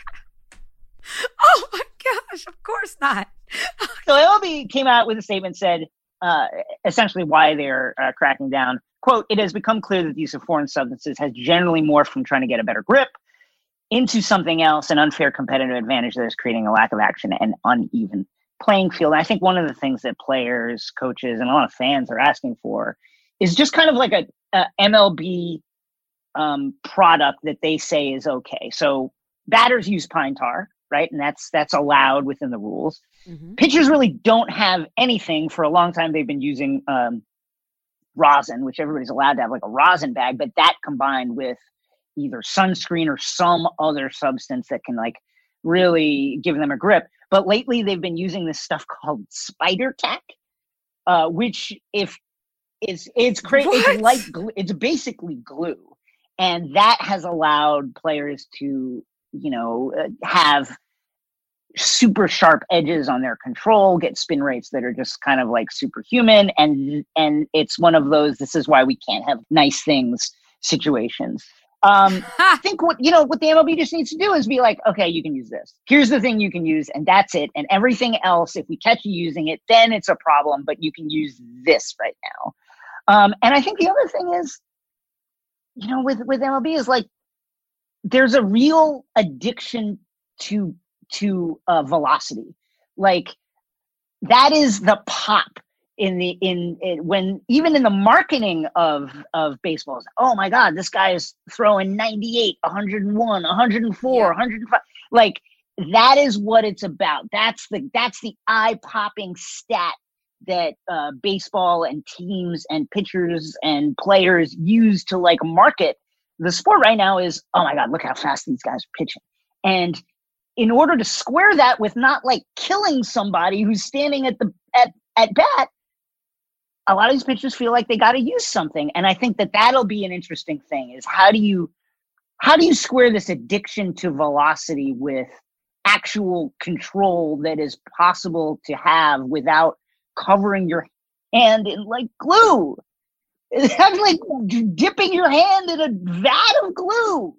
Speaker 3: Oh my gosh! Of course not.
Speaker 4: So MLB came out with a statement, said essentially why they're cracking down. Quote, "It has become clear that the use of foreign substances has generally morphed from trying to get a better grip into something else, an unfair competitive advantage that is creating a lack of action and uneven playing field." And I think one of the things that players, coaches, and a lot of fans are asking for is just kind of like a MLB product that they say is okay. So batters use pine tar, right? And that's allowed within the rules. Mm-hmm. Pitchers really don't have anything. For a long time, they've been using rosin, which everybody's allowed to have, like a rosin bag, but that combined with either sunscreen or some other substance that can like really given them a grip. But lately they've been using this stuff called spider tack, which it's crazy. It's like it's basically glue, and that has allowed players to have super sharp edges on their control, get spin rates that are just kind of like superhuman, and it's one of those "this is why we can't have nice things" situations. I think what the MLB just needs to do is be like, okay, you can use this. Here's the thing you can use, and that's it. And everything else, if we catch you using it, then it's a problem, but you can use this right now. And I think the other thing is, with MLB is like, there's a real addiction to velocity. Like, that is the pop when even in the marketing of baseballs. Oh my God, this guy is throwing 98, 101, 104, 105. Like, that is what it's about. That's the eye-popping stat that baseball and teams and pitchers and players use to like market the sport right now. Is, oh my God, look how fast these guys are pitching. And in order to square that with not like killing somebody who's standing at bat, a lot of these pitchers feel like they got to use something. And I think that'll be an interesting thing, is how do you square this addiction to velocity with actual control that is possible to have without covering your hand in like glue? It's like dipping your hand in a vat of glue.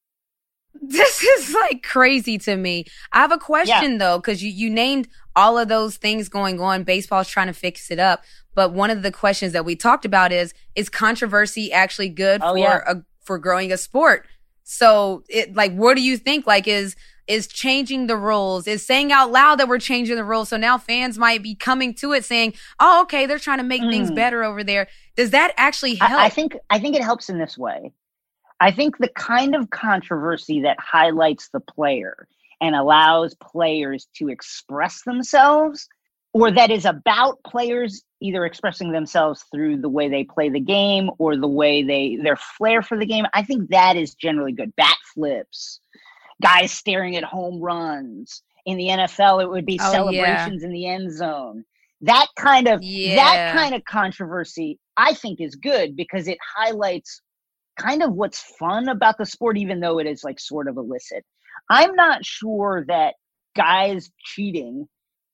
Speaker 3: This is like crazy to me. I have a question though, because you named all of those things going on. Baseball's trying to fix it up. But one of the questions that we talked about is controversy actually good for growing a sport? So what do you think? Like, is changing the rules, is saying out loud that we're changing the rules, so now fans might be coming to it saying, oh, okay, they're trying to make things better over there. Does that actually help?
Speaker 4: I think it helps in this way. I think the kind of controversy that highlights the player and allows players to express themselves, or that is about players either expressing themselves through the way they play the game or the way their flair for the game, I think that is generally good. Bat flips, guys staring at home runs. In the NFL, it would be celebrations in the end zone. That kind of controversy, I think, is good because it highlights kind of what's fun about the sport, even though it is like sort of illicit. I'm not sure that guys cheating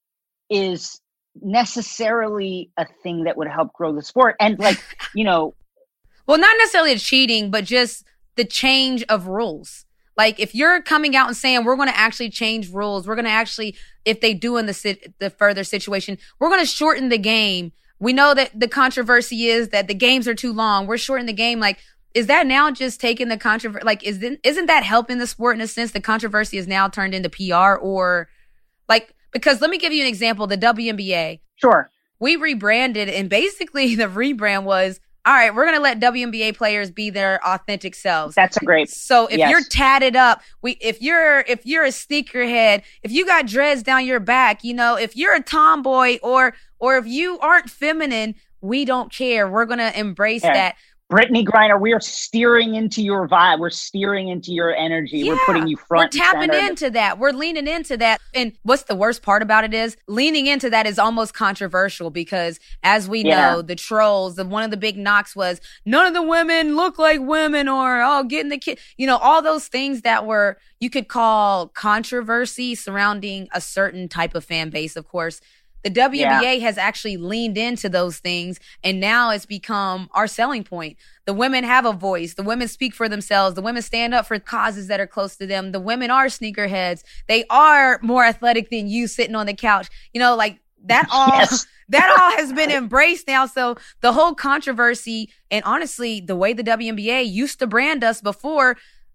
Speaker 4: is necessarily a thing that would help grow the sport. And like, well,
Speaker 3: not necessarily cheating, but just the change of rules. Like, if you're coming out and saying, we're going to actually change rules, we're going to actually, if they do in the further situation, we're going to shorten the game. We know that the controversy is that the games are too long. We're shortening the game. Like, is that now just taking the controversy? Like, isn't that helping the sport in a sense? The controversy is now turned into PR, or like, because let me give you an example. The WNBA.
Speaker 4: Sure.
Speaker 3: We rebranded, and basically the rebrand was, all right, we're going to let WNBA players be their authentic selves.
Speaker 4: That's a great.
Speaker 3: So if you're tatted up, if you're a sneakerhead, if you got dreads down your back, if you're a tomboy or if you aren't feminine, we don't care. We're going to embrace that.
Speaker 4: Brittany Griner, we are steering into your vibe. We're steering into your energy.
Speaker 3: Yeah,
Speaker 4: we're putting you front.
Speaker 3: We're tapping into that. We're leaning into that. And what's the worst part about it is leaning into that is almost controversial because, as we know, the trolls, one of the big knocks was none of the women look like women, or getting the kid. All those things that were, you could call controversy surrounding a certain type of fan base, of course. The WNBA has actually leaned into those things, and now it's become our selling point. The women have a voice. The women speak for themselves. The women stand up for causes that are close to them. The women are sneakerheads. They are more athletic than you sitting on the couch. That all that all has been embraced now. So the whole controversy, and honestly, the way the WNBA used to brand us before,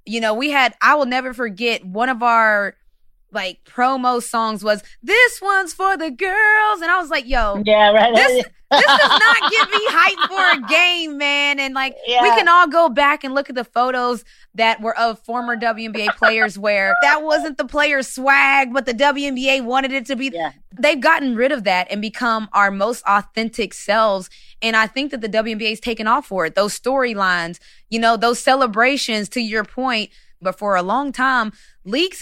Speaker 3: I will never forget one of our promo songs was, this one's for the girls. And I was like, yo, this does not get me hyped for a game, man. And we can all go back and look at the photos that were of former WNBA players where that wasn't the player's swag, but the WNBA wanted it to be. Yeah. They've gotten rid of that and become our most authentic selves. And I think that the WNBA's taken off for it. Those storylines, those celebrations, to your point. But for a long time, leagues have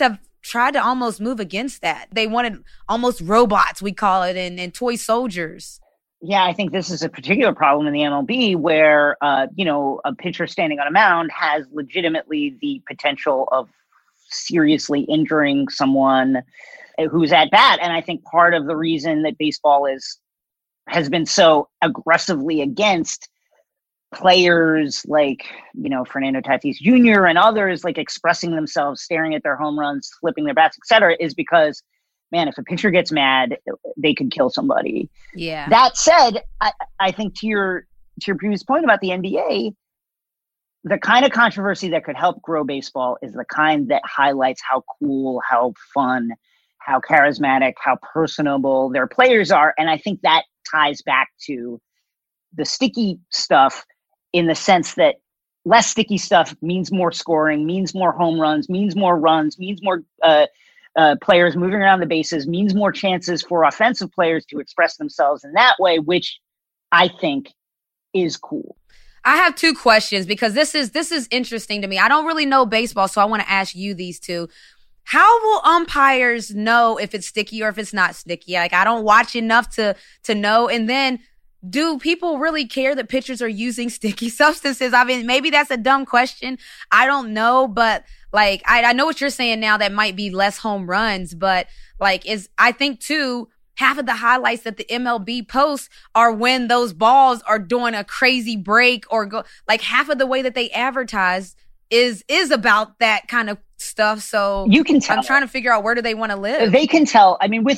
Speaker 3: tried to almost move against that. They wanted almost robots, we call it, and toy soldiers.
Speaker 4: Yeah, I think this is a particular problem in the MLB where, a pitcher standing on a mound has legitimately the potential of seriously injuring someone who's at bat. And I think part of the reason that baseball has been so aggressively against players like, Fernando Tatis Jr. and others like expressing themselves, staring at their home runs, flipping their bats, et cetera, is because, man, if a pitcher gets mad, they could kill somebody.
Speaker 3: Yeah.
Speaker 4: That said, I think to your previous point about the NBA, the kind of controversy that could help grow baseball is the kind that highlights how cool, how fun, how charismatic, how personable their players are. And I think that ties back to the sticky stuff in the sense that less sticky stuff means more scoring, means more home runs, means more runs, means more players moving around the bases, means more chances for offensive players to express themselves in that way, which I think is cool.
Speaker 3: I have 2 questions because this is interesting to me. I don't really know baseball, so I want to ask you these 2. How will umpires know if it's sticky or if it's not sticky? Like, I don't watch enough to know. And then, do people really care that pitchers are using sticky substances? I mean, maybe that's a dumb question. I don't know, but like, I know what you're saying now. That might be less home runs, but like, I think too, half of the highlights that the MLB posts are when those balls are doing a crazy break or go, like half of the way that they advertise is about that kind of stuff. So
Speaker 4: you can tell.
Speaker 3: I'm trying to figure out, where do they want to live?
Speaker 4: They can tell. I mean, with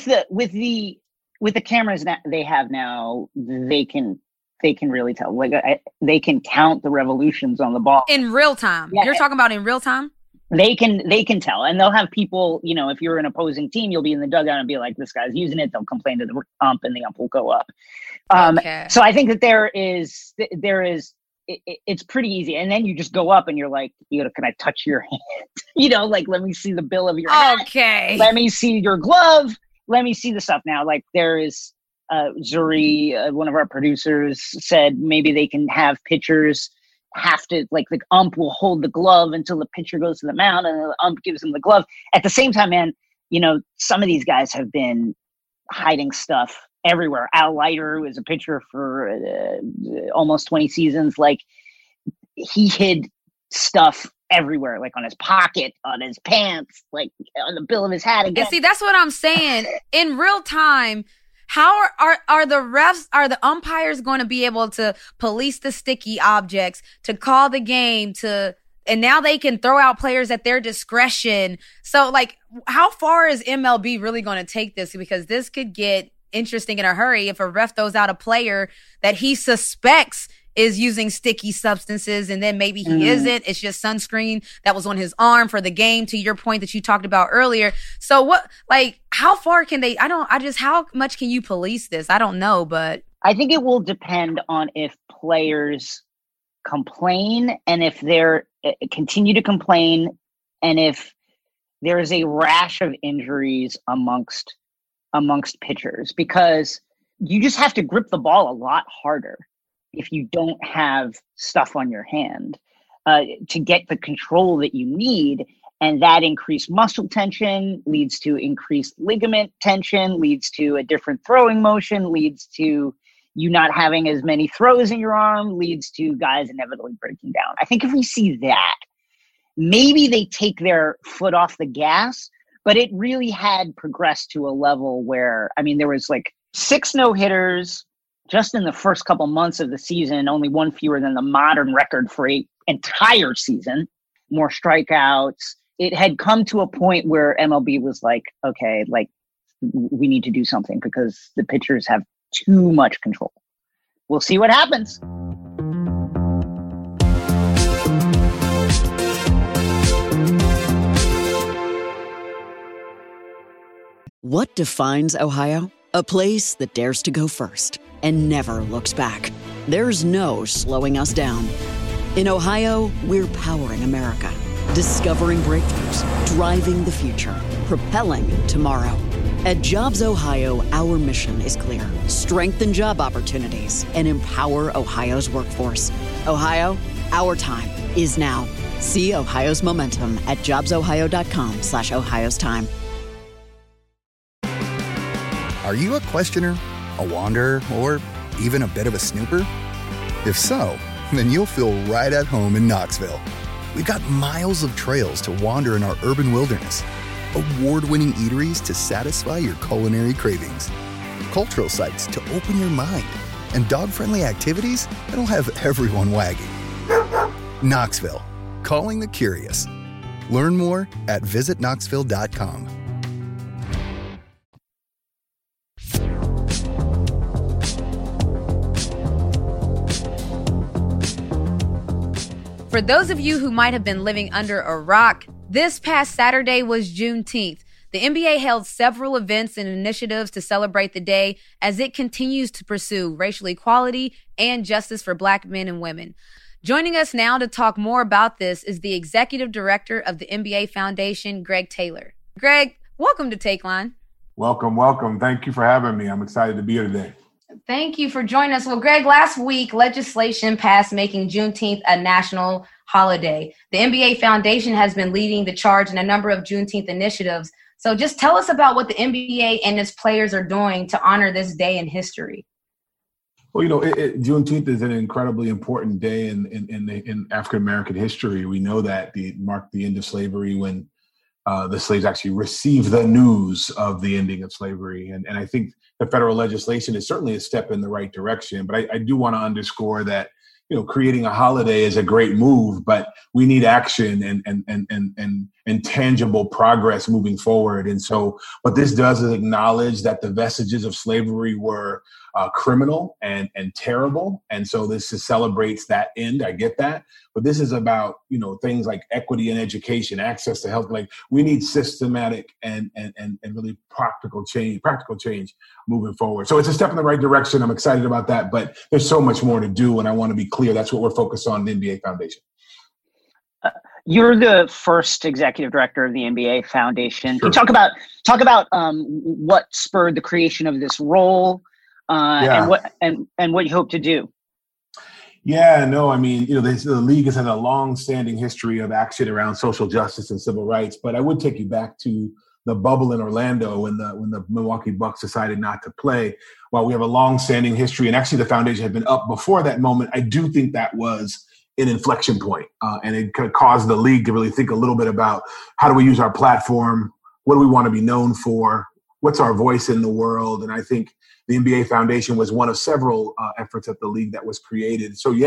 Speaker 4: the cameras that they have now, they can really tell. Like, they can count the revolutions on the ball
Speaker 3: in real time. Yeah. You're talking about in real time?
Speaker 4: They can tell, and they'll have people, if you're an opposing team, you'll be in the dugout and be like, this guy's using it. They'll complain to the ump and the ump will go up.
Speaker 3: Okay.
Speaker 4: So I think that it's pretty easy. And then you just go up and you're like, can I touch your hand? Like, let me see the bill of your hand.
Speaker 3: Okay.
Speaker 4: Let me see your glove. Let me see the stuff now. Like, there is Zuri, one of our producers, said maybe they can have pitchers have to, like, the ump will hold the glove until the pitcher goes to the mound and the ump gives him the glove. At the same time, man, some of these guys have been hiding stuff everywhere. Al Leiter, who is a pitcher for almost 20 seasons, like, he hid stuff everywhere, like on his pocket, on his pants, like on the bill of his hat. Again.
Speaker 3: And see, that's what I'm saying. In real time, how are the refs, are the umpires going to be able to police the sticky objects, to call the game, and now they can throw out players at their discretion. So, like, how far is MLB really going to take this? Because this could get interesting in a hurry if a ref throws out a player that he suspects is using sticky substances, and then maybe he isn't. It's just sunscreen that was on his arm for the game, to your point that you talked about earlier. So how far can they, how much can you police this? I don't know, but
Speaker 4: I think it will depend on if players complain, and if they're continue to complain, and if there is a rash of injuries amongst pitchers, because you just have to grip the ball a lot harder if you don't have stuff on your hand to get the control that you need. And that increased muscle tension leads to increased ligament tension, leads to a different throwing motion, leads to you not having as many throws in your arm, leads to guys inevitably breaking down. I think if we see that, maybe they take their foot off the gas, but it really had progressed to a level where, I mean, there was like 6 no-hitters just in the first couple months of the season, only one fewer than the modern record for an entire season, more strikeouts. It had come to a point where MLB was like, okay, like, we need to do something because the pitchers have too much control. We'll see what happens.
Speaker 1: What defines Ohio? A place that dares to go first and never looks back. There's no slowing us down. In Ohio, we're powering America, discovering breakthroughs, driving the future, propelling tomorrow. At Jobs Ohio, our mission is clear: strengthen job opportunities and empower Ohio's workforce. Ohio, our time is now. See Ohio's momentum at jobsohio.com/Ohio's time.
Speaker 2: Are you a questioner, a wanderer, or even a bit of a snooper? If so, then you'll feel right at home in Knoxville. We've got miles of trails to wander in our urban wilderness, award-winning eateries to satisfy your culinary cravings, cultural sites to open your mind, and dog-friendly activities that'll have everyone wagging. Knoxville, calling the curious. Learn more at visitknoxville.com.
Speaker 3: For those of you who might have been living under a rock, this past Saturday was Juneteenth. The NBA held several events and initiatives to celebrate the day as it continues to pursue racial equality and justice for Black men and women. Joining us now to talk more about this is the executive director of the NBA Foundation, Greg Taylor. Greg, welcome to Take Line.
Speaker 7: Welcome. Thank you for having me. I'm excited to be here today.
Speaker 3: Thank you for joining us. Well, Greg, last week, legislation passed making Juneteenth a national holiday. The NBA Foundation has been leading the charge in a number of Juneteenth initiatives. So just tell us about what the NBA and its players are doing to honor this day in history.
Speaker 7: Well, Juneteenth is an incredibly important day in African-American history. We know that it marked the end of slavery when the slaves actually received the news of the ending of slavery. And I think the federal legislation is certainly a step in the right direction. But I do want to underscore that, creating a holiday is a great move, but we need action and tangible progress moving forward. And so what this does is acknowledge that the vestiges of slavery were criminal and terrible. And so this celebrates that end. I get that. But this is about, things like equity in education, access to health. Like, we need systematic and really practical change moving forward. So it's a step in the right direction. I'm excited about that, but there's so much more to do. And I want to be clear. That's what we're focused on in the NBA Foundation.
Speaker 4: You're the first executive director of the NBA Foundation.
Speaker 7: Sure.
Speaker 4: Can you talk about what spurred the creation of this role and what you hope to do?
Speaker 7: Yeah, no, the league has had a long-standing history of action around social justice and civil rights, but I would take you back to the bubble in Orlando when the Milwaukee Bucks decided not to play. While we have a long-standing history, and actually the foundation had been up before that moment, I do think that was an inflection point, and it kind of caused the league to really think a little bit about how do we use our platform, what do we want to be known for, what's our voice in the world, and I think the NBA Foundation was one of several efforts at the league that was created. So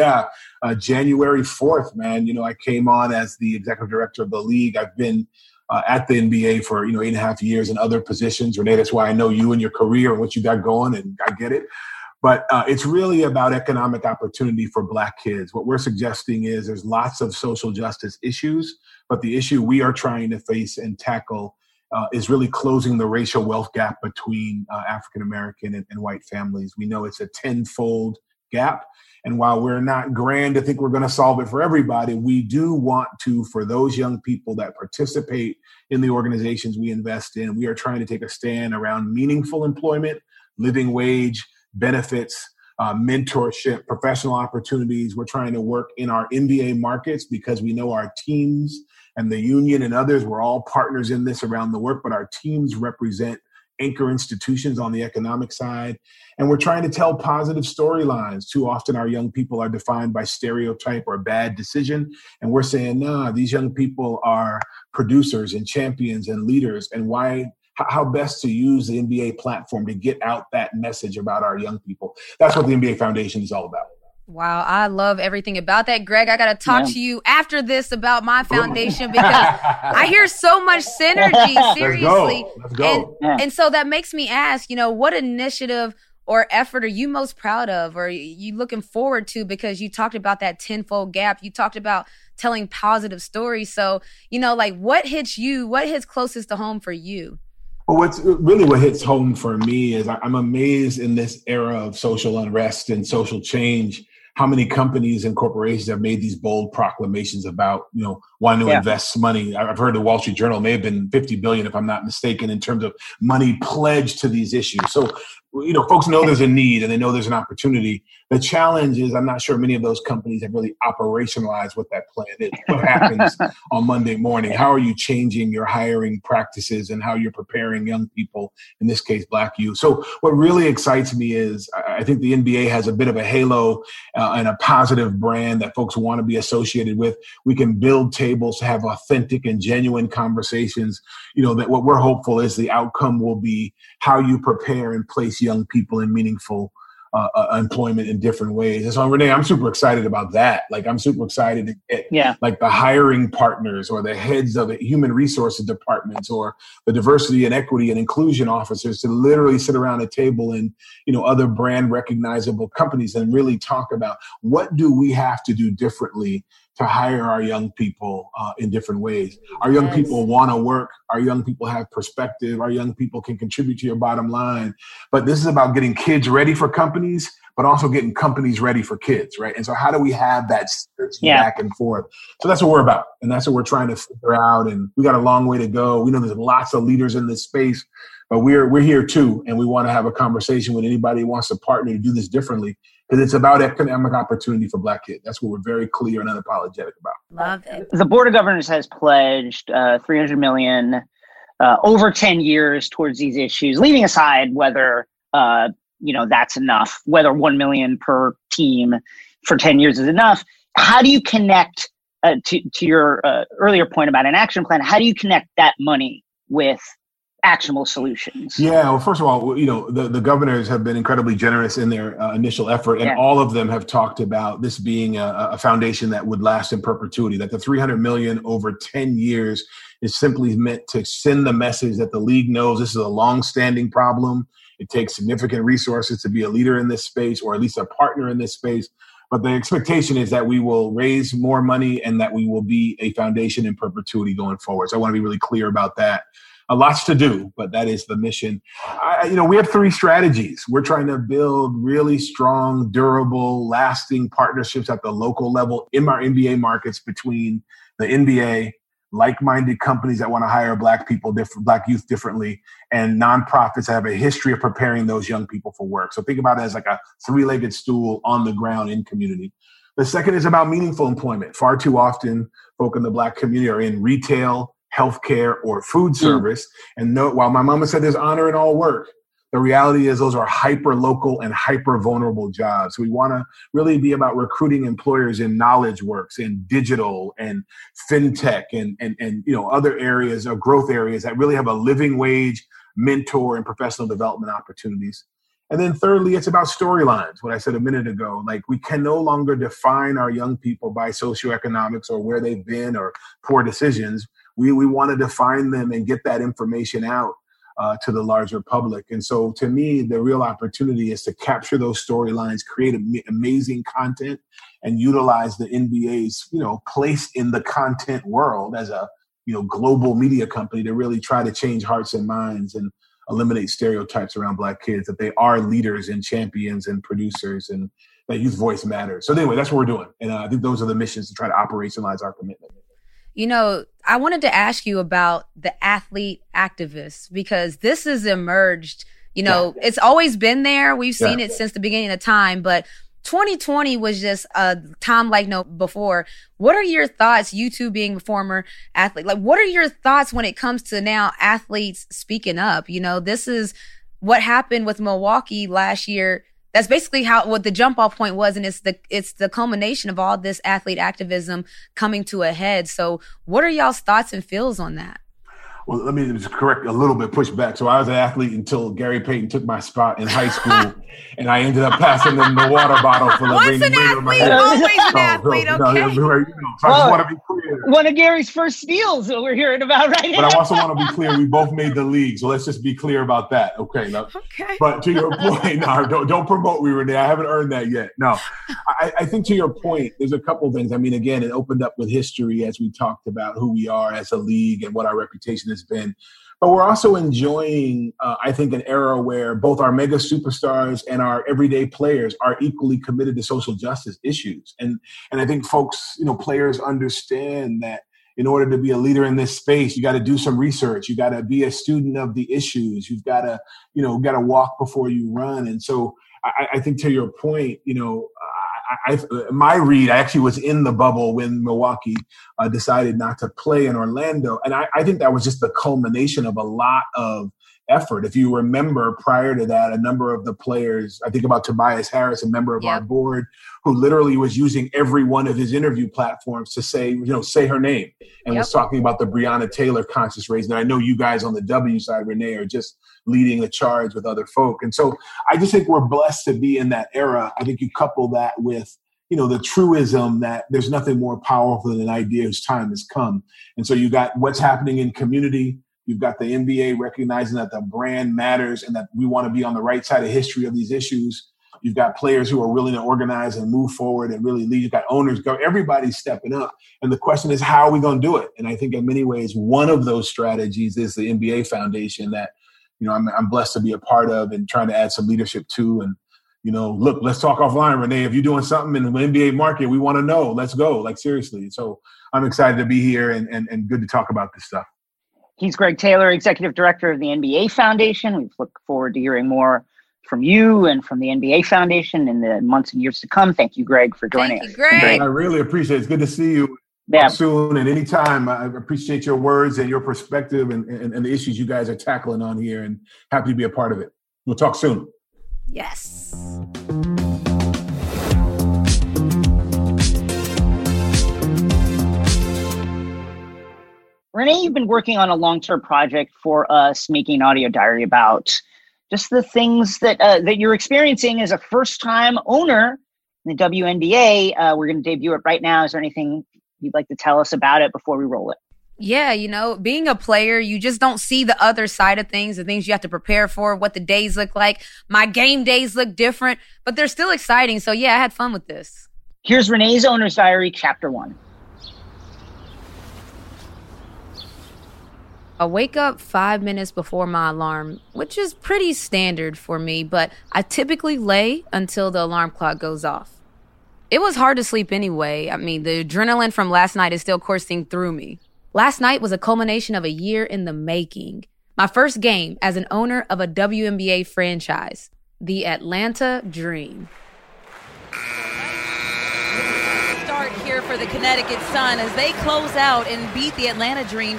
Speaker 7: January 4th, man, I came on as the executive director of the league. I've been at the NBA for 8.5 years in other positions. Renee, that's why I know you and your career and what you got going, and I get it. But it's really about economic opportunity for Black kids. What we're suggesting is there's lots of social justice issues, but the issue we are trying to face and tackle is really closing the racial wealth gap between African-American and white families. We know it's a tenfold gap. And while we're not grand to think we're going to solve it for everybody, we do want to, for those young people that participate in the organizations we invest in, we are trying to take a stand around meaningful employment, living wage, benefits, mentorship, professional opportunities. We're trying to work in our NBA markets because we know our teams and the union and others, we're all partners in this around the work, but our teams represent anchor institutions on the economic side. And we're trying to tell positive storylines. Too often our young people are defined by stereotype or bad decision. And we're saying, nah, these young people are producers and champions and leaders. And how best to use the NBA platform to get out that message about our young people. That's what the NBA Foundation is all about.
Speaker 3: Wow, I love everything about that. Greg, I got to talk to you after this about my foundation because I hear so much synergy, seriously.
Speaker 7: Let's go.
Speaker 3: And so that makes me ask, what initiative or effort are you most proud of, or are you looking forward to? Because you talked about that tenfold gap. You talked about telling positive stories. So, what hits closest to home for you?
Speaker 7: Well, what hits home for me is I'm amazed in this era of social unrest and social change, how many companies and corporations have made these bold proclamations about, wanting to invest money. I've heard the Wall Street Journal may have been $50 billion, if I'm not mistaken, in terms of money pledged to these issues. So folks know there's a need and they know there's an opportunity. The challenge is I'm not sure many of those companies have really operationalized what that plan is. What happens on Monday morning? How are you changing your hiring practices and how you're preparing young people, in this case, Black youth? So what really excites me is I think the NBA has a bit of a halo and a positive brand that folks want to be associated with. We can build tables to have authentic and genuine conversations. That what we're hopeful is the outcome will be how you prepare and place young people in meaningful employment in different ways. And so, Renee, I'm super excited about that. Like, I'm super excited to get like the hiring partners or the heads of the human resources departments or the diversity and equity and inclusion officers to literally sit around a table in, other brand recognizable companies and really talk about what do we have to do differently to hire our young people in different ways. Our young people want to work. Our young people have perspective. Our young people can contribute to your bottom line. But this is about getting kids ready for companies, but also getting companies ready for kids, right? And so how do we have that back and forth? So that's what we're about. And that's what we're trying to figure out. And we got a long way to go. We know there's lots of leaders in this space, but we're here too. And we want to have a conversation with anybody who wants to partner to do this differently. Because it's about economic opportunity for Black kids. That's what we're very clear and unapologetic about.
Speaker 3: Love it.
Speaker 4: The Board of Governors has pledged $300 million over 10 years towards these issues, leaving aside whether that's enough, whether $1 million per team for 10 years is enough. How do you connect to your earlier point about an action plan? How do you connect that money with actionable solutions?
Speaker 7: Yeah, well, first of all, the governors have been incredibly generous in their initial effort, and all of them have talked about this being a foundation that would last in perpetuity, that the $300 million over 10 years is simply meant to send the message that the league knows this is a long-standing problem. It takes significant resources to be a leader in this space, or at least a partner in this space. But the expectation is that we will raise more money and that we will be a foundation in perpetuity going forward. So I want to be really clear about that. Lots to do, but that is the mission. We have 3 strategies. We're trying to build really strong, durable, lasting partnerships at the local level in our NBA markets between the NBA, like-minded companies that want to hire Black youth differently, and nonprofits that have a history of preparing those young people for work. So think about it as like a 3-legged stool on the ground in community. The second is about meaningful employment. Far too often, folk in the Black community are in retail, healthcare, or food service. And while my mama said there's honor in all work, the reality is those are hyper local and hyper vulnerable jobs. We want to really be about recruiting employers in knowledge works, in digital and fintech and other areas or growth areas that really have a living wage, mentor, and professional development opportunities. And then thirdly, it's about storylines. What I said a minute ago, like we can no longer define our young people by socioeconomics or where they've been or poor decisions. We want to define them and get that information out to the larger public. And so to me, the real opportunity is to capture those storylines, create amazing content, and utilize the NBA's, place in the content world as a, global media company to really try to change hearts and minds and eliminate stereotypes around Black kids, that they are leaders and champions and producers and that youth voice matters. So anyway, that's what we're doing. And I think those are the missions to try to operationalize our commitment.
Speaker 3: I wanted to ask you about the athlete activists, because this has emerged, it's always been there. We've seen it since the beginning of time, but 2020 was just a time like no before. What are your thoughts, you two being a former athlete, like what are your thoughts when it comes to now athletes speaking up? This is what happened with Milwaukee last year. That's basically what the jump off point was. And it's the culmination of all this athlete activism coming to a head. So what are y'all's thoughts and feels on that?
Speaker 7: Well, let me just correct a little bit, push back. So I was an athlete until Gary Payton took my spot in high school, and I ended up passing them the water bottle for the
Speaker 3: Once an athlete, always an athlete, okay.
Speaker 7: So I just want to be clear.
Speaker 4: One of Gary's first steals that we're hearing about right now.
Speaker 7: But I also want to be clear, we both made the league, so let's just be clear about that. Okay. But to your point, no, don't promote me, Renee. I haven't earned that yet. No, I think to your point, there's a couple of things. I mean, again, it opened up with history as we talked about who we are as a league and what our reputation has been. But we're also enjoying, I think, an era where both our mega superstars and our everyday players are equally committed to social justice issues. And I think folks, players understand that, in order to be a leader in this space, you got to do some research. You got to be a student of the issues. You've got to, walk before you run. And so I think to your point, my read, I actually was in the bubble when Milwaukee decided not to play in Orlando. And I think that was just the culmination of a lot of effort. If you remember, prior to that, a number of the players, I think about Tobias Harris, a member of our board, who literally was using every one of his interview platforms to say her name, and was talking about the Breonna Taylor conscious race. And I know you guys on the W side, Renee, are just leading the charge with other folk. And so I just think we're blessed to be in that era. I think you couple that with, the truism that there's nothing more powerful than an idea whose time has come. And so you got what's happening in community. You've got the NBA recognizing that the brand matters and that we want to be on the right side of history of these issues. You've got players who are willing to organize and move forward and really lead. You've got owners, everybody's stepping up. And the question is, how are we going to do it? And I think in many ways, one of those strategies is the NBA Foundation that, I'm blessed to be a part of and trying to add some leadership to. And, look, let's talk offline, Renee. If you're doing something in the NBA market, we want to know. Let's go. Like, seriously. So I'm excited to be here and good to talk about this stuff.
Speaker 4: He's Greg Taylor, Executive Director of the NBA Foundation. We look forward to hearing more from you and from the NBA Foundation in the months and years to come. Thank you, Greg, for joining us.
Speaker 3: Thank you, Greg.
Speaker 7: I really appreciate it. It's good to see you soon and anytime. I appreciate your words and your perspective and the issues you guys are tackling on here, and happy to be a part of it. We'll talk soon.
Speaker 3: Yes.
Speaker 4: Renee, you've been working on a long-term project for us, making an audio diary about just the things that you're experiencing as a first-time owner in the WNBA. We're going to debut it right now. Is there anything you'd like to tell us about it before we roll it?
Speaker 3: Yeah, being a player, you just don't see the other side of things, the things you have to prepare for, what the days look like. My game days look different, but they're still exciting. So, yeah, I had fun with this.
Speaker 4: Here's Renee's Owner's Diary, Chapter 1.
Speaker 3: I wake up 5 minutes before my alarm, which is pretty standard for me, but I typically lay until the alarm clock goes off. It was hard to sleep anyway. I mean, the adrenaline from last night is still coursing through me. Last night was a culmination of a year in the making. My first game as an owner of a WNBA franchise, the Atlanta Dream.
Speaker 8: Start here for the Connecticut Sun as they close out and beat the Atlanta Dream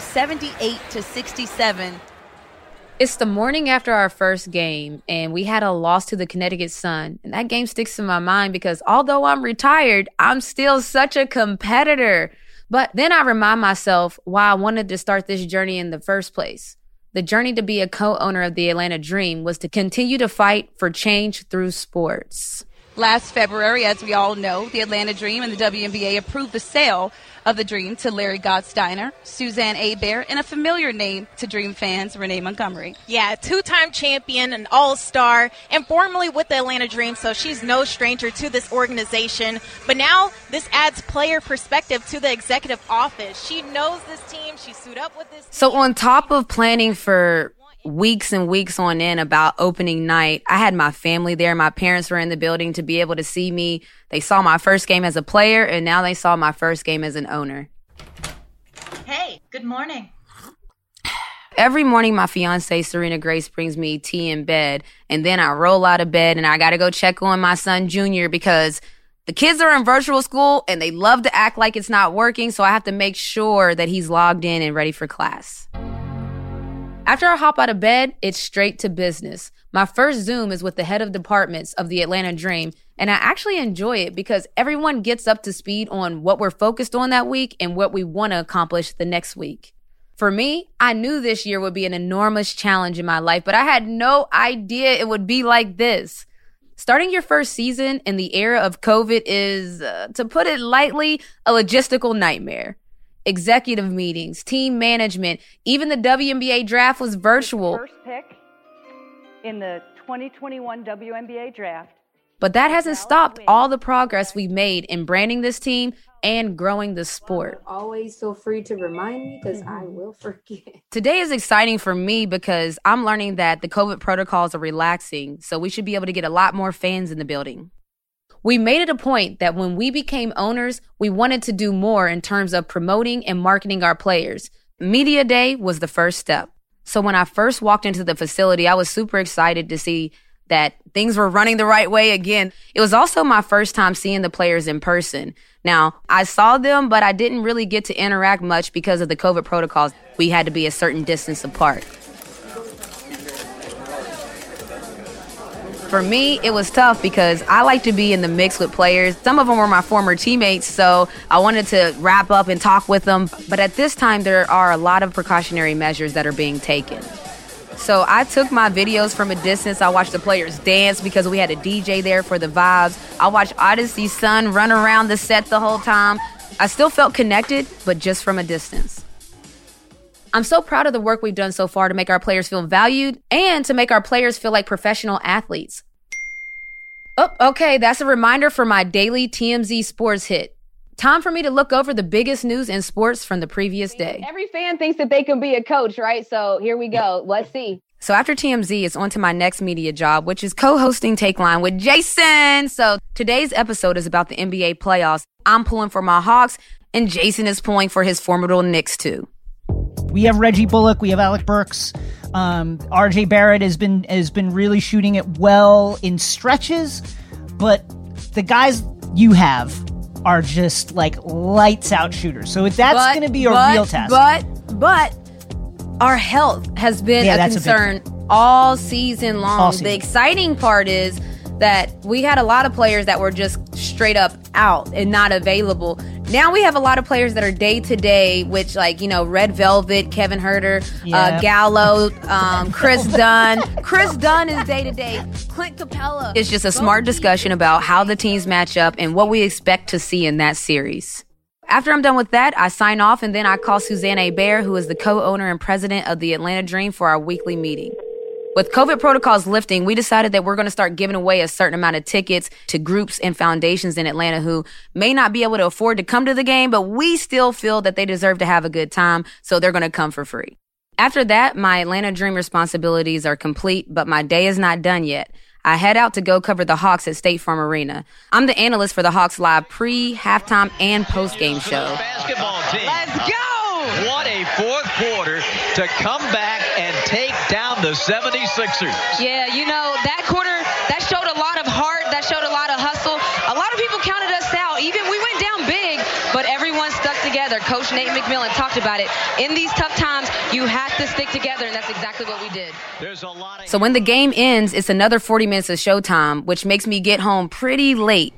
Speaker 8: 78-67.
Speaker 3: It's the morning after our first game, and we had a loss to the Connecticut Sun. And that game sticks in my mind because although I'm retired, I'm still such a competitor. But then I remind myself why I wanted to start this journey in the first place. The journey to be a co-owner of the Atlanta Dream was to continue to fight for change through sports.
Speaker 8: Last February, as we all know, the Atlanta Dream and the WNBA approved the sale of the Dream to Larry Gottsteiner, Suzanne Hebert, and a familiar name to Dream fans, Renee Montgomery.
Speaker 9: Yeah, two-time champion, an all-star, and formerly with the Atlanta Dream, so she's no stranger to this organization. But now this adds player perspective to the executive office. She knows this team. She suited up with this team.
Speaker 3: So on top of planning for weeks and weeks on end about opening night, I had my family there. My parents were in the building to be able to see me. They saw my first game as a player, and now they saw my first game as an owner.
Speaker 9: Hey, good morning.
Speaker 3: Every morning, my fiance, Serena Grace, brings me tea in bed, and then I roll out of bed and I got to go check on my son, Junior, because the kids are in virtual school and they love to act like it's not working, so I have to make sure that he's logged in and ready for class. After I hop out of bed, it's straight to business. My first Zoom is with the head of departments of the Atlanta Dream, and I actually enjoy it because everyone gets up to speed on what we're focused on that week and what we want to accomplish the next week. For me, I knew this year would be an enormous challenge in my life, but I had no idea it would be like this. Starting your first season in the era of COVID is, to put it lightly, a logistical nightmare. Executive meetings, team management, even the WNBA draft was virtual.
Speaker 10: First pick in the 2021 WNBA draft.
Speaker 3: But that hasn't stopped all the progress we've made in branding this team and growing the sport.
Speaker 11: Always feel free to remind me because I will forget.
Speaker 3: Today is exciting for me because I'm learning that the COVID protocols are relaxing, so we should be able to get a lot more fans in the building. we made it a point that when we became owners, we wanted to do more in terms of promoting and marketing our players. Media Day was the first step. So when I first walked into the facility, I was super excited to see that things were running the right way again. It was also my first time seeing the players in person. Now, I saw them, but I didn't really get to interact much because of the COVID protocols. We had to be a certain distance apart. For me, it was tough because I like to be in the mix with players. Some of them were my former teammates, so I wanted to wrap up and talk with them. But at this time, there are a lot of precautionary measures that are being taken. So I took my videos from a distance. I watched the players dance because we had a DJ there for the vibes. I watched Odyssey's son run around the set the whole time. I still felt connected, but just from a distance. I'm so proud of the work we've done so far to make our players feel valued and to make our players feel like professional athletes. Oh, okay, that's a reminder for my daily TMZ sports hit. Time for me to look over the biggest news in sports from the previous day.
Speaker 12: Every fan thinks that they can be a coach, right? So here we go. Let's see.
Speaker 3: So after TMZ, it's on to my next media job, which is co-hosting Take Line with Jason. So today's episode is about the NBA playoffs. I'm pulling for my Hawks, and Jason is pulling for his formidable Knicks too.
Speaker 13: We have Reggie Bullock. We have Alec Burks. RJ Barrett has been really shooting it well in stretches, but the guys you have are just like lights out shooters. So that's going to be a real test.
Speaker 3: But our health has been a concern all season long. The exciting part is that we had a lot of players that were just straight up out and not available. Now we have a lot of players that are day to day, which Red Velvet, Kevin Huerter, Gallo, Chris Dunn. Chris Dunn is day to day. Clint Capella. It's just a smart discussion about how the teams match up and what we expect to see in that series. After I'm done with that, I sign off and then I call Suzanne Hebert, who is the co-owner and president of the Atlanta Dream, for our weekly meeting. With COVID protocols lifting, we decided that we're going to start giving away a certain amount of tickets to groups and foundations in Atlanta who may not be able to afford to come to the game, but we still feel that they deserve to have a good time, so they're going to come for free. After that, my Atlanta Dream responsibilities are complete, but my day is not done yet. I head out to go cover the Hawks at State Farm Arena. I'm the analyst for the Hawks Live pre, halftime, and post-game show.
Speaker 14: Basketball team.
Speaker 15: Let's go!
Speaker 14: What a fourth quarter to come back and take down the 76ers.
Speaker 15: Yeah, that quarter, that showed a lot of heart. That showed a lot of hustle. A lot of people counted us out. Even we went down big, but everyone stuck together. Coach Nate McMillan talked about it. In these tough times, you have to stick together, and that's exactly what we did.
Speaker 3: So when the game ends, it's another 40 minutes of showtime, which makes me get home pretty late.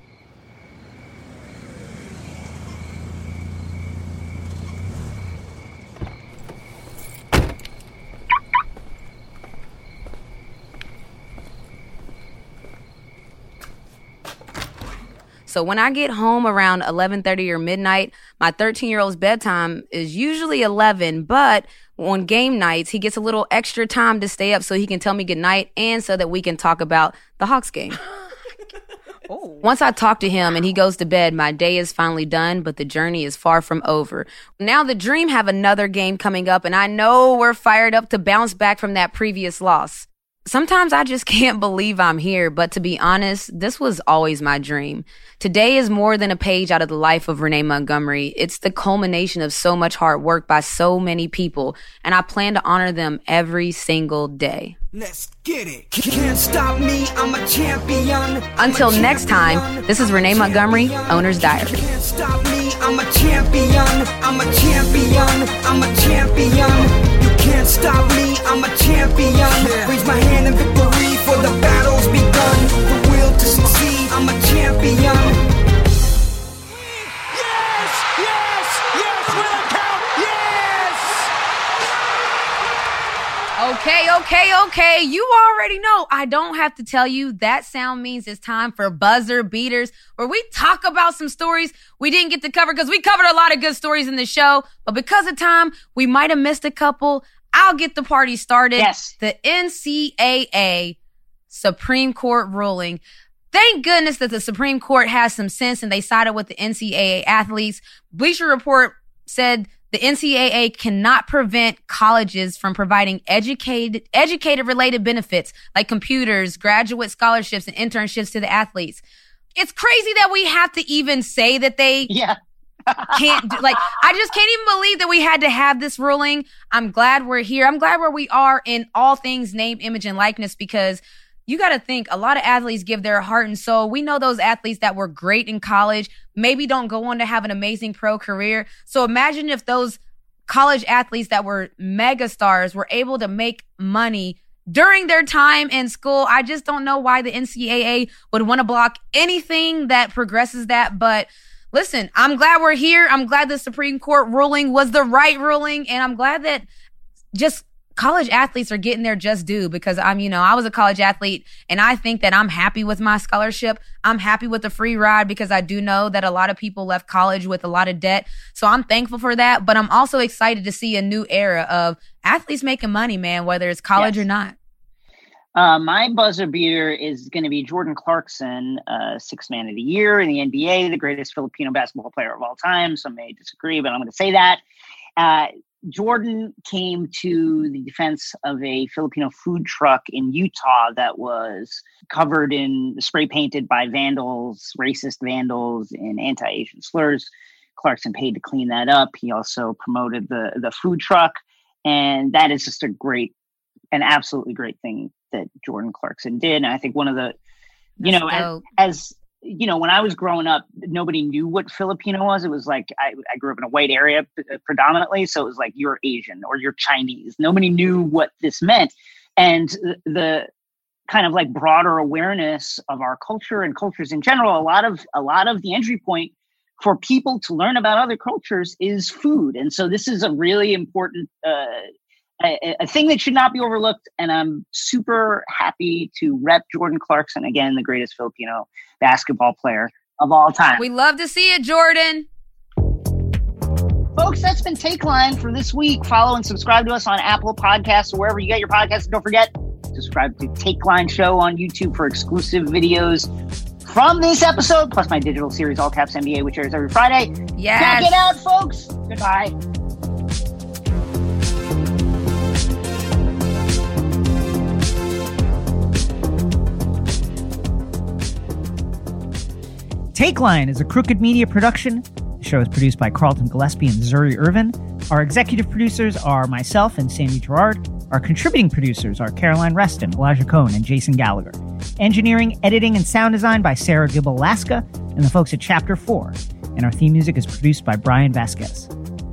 Speaker 3: So when I get home around 11:30 or midnight, my 13-year-old's bedtime is usually 11, but on game nights, he gets a little extra time to stay up so he can tell me goodnight and so that we can talk about the Hawks game. Once I talk to him and he goes to bed, my day is finally done, but the journey is far from over. Now the Dream have another game coming up, and I know we're fired up to bounce back from that previous loss. Sometimes I just can't believe I'm here, but to be honest, this was always my dream. Today is more than a page out of the life of Renee Montgomery. It's the culmination of so much hard work by so many people, and I plan to honor them every single day.
Speaker 16: Let's get it. Can't stop me, I'm a champion.
Speaker 3: Until next time, this is Renee Montgomery, Owner's Diary.
Speaker 16: Can't stop me, I'm a champion. I'm a champion. I'm a champion. You can't stop me, I'm a champion. Raise my hand in victory for the battle's begun. The will to succeed, I'm a champion.
Speaker 3: Okay. You already know. I don't have to tell you. That sound means it's time for Buzzer Beaters, where we talk about some stories we didn't get to cover because we covered a lot of good stories in the show. But because of time, we might have missed a couple. I'll get the party started.
Speaker 4: Yes.
Speaker 3: The NCAA Supreme Court ruling. Thank goodness that the Supreme Court has some sense and they sided with the NCAA athletes. Bleacher Report said the NCAA cannot prevent colleges from providing educated-related benefits like computers, graduate scholarships, and internships to the athletes. it's crazy that we have to even say that they can't do, like, I just can't even believe that we had to have this ruling. I'm glad we're here. I'm glad where we are in all things name, image, and likeness, because you got to think a lot of athletes give their heart and soul. We know those athletes that were great in college maybe don't go on to have an amazing pro career. So imagine if those college athletes that were mega stars were able to make money during their time in school. I just don't know why the NCAA would want to block anything that progresses that. But listen, I'm glad we're here. I'm glad the Supreme Court ruling was the right ruling. And I'm glad that just college athletes are getting their just due, because I was a college athlete, and I think that I'm happy with my scholarship. I'm happy with the free ride, because I do know that a lot of people left college with a lot of debt. So I'm thankful for that. But I'm also excited to see a new era of athletes making money, man, whether it's college or not.
Speaker 4: My buzzer beater is going to be Jordan Clarkson, Sixth Man of the Year in the NBA, the greatest Filipino basketball player of all time. Some may disagree, but I'm going to say that. Jordan came to the defense of a Filipino food truck in Utah that was covered in, spray painted by vandals, racist vandals, and anti-Asian slurs. Clarkson paid to clean that up. He also promoted the food truck. And that is just an absolutely great thing that Jordan Clarkson did. And I think one of the, as when I was growing up, nobody knew what Filipino was. It was like, I grew up in a white area predominantly. So it was like, you're Asian or you're Chinese. Nobody knew what this meant. And the kind of like broader awareness of our culture and cultures in general, a lot of the entry point for people to learn about other cultures is food. And so this is a really important, a thing that should not be overlooked. And I'm super happy to rep Jordan Clarkson, again, the greatest Filipino basketball player of all time.
Speaker 3: We love to see it, Jordan.
Speaker 4: Folks, that's been Take Line for this week. Follow and subscribe to us on Apple Podcasts or wherever you get your podcasts. And don't forget, subscribe to Take Line Show on YouTube for exclusive videos from this episode, plus my digital series, All Caps NBA, which airs every Friday.
Speaker 3: Yes.
Speaker 4: Check it out, folks. Goodbye.
Speaker 13: Take Line is a Crooked Media production. The show is produced by Carlton Gillespie and Zuri Irvin. Our executive producers are myself and Sammy Gerard. Our contributing producers are Caroline Reston, Elijah Cohn, and Jason Gallagher. Engineering, editing, and sound design by Sarah Gibble-Laska and the folks at Chapter 4. And our theme music is produced by Brian Vasquez.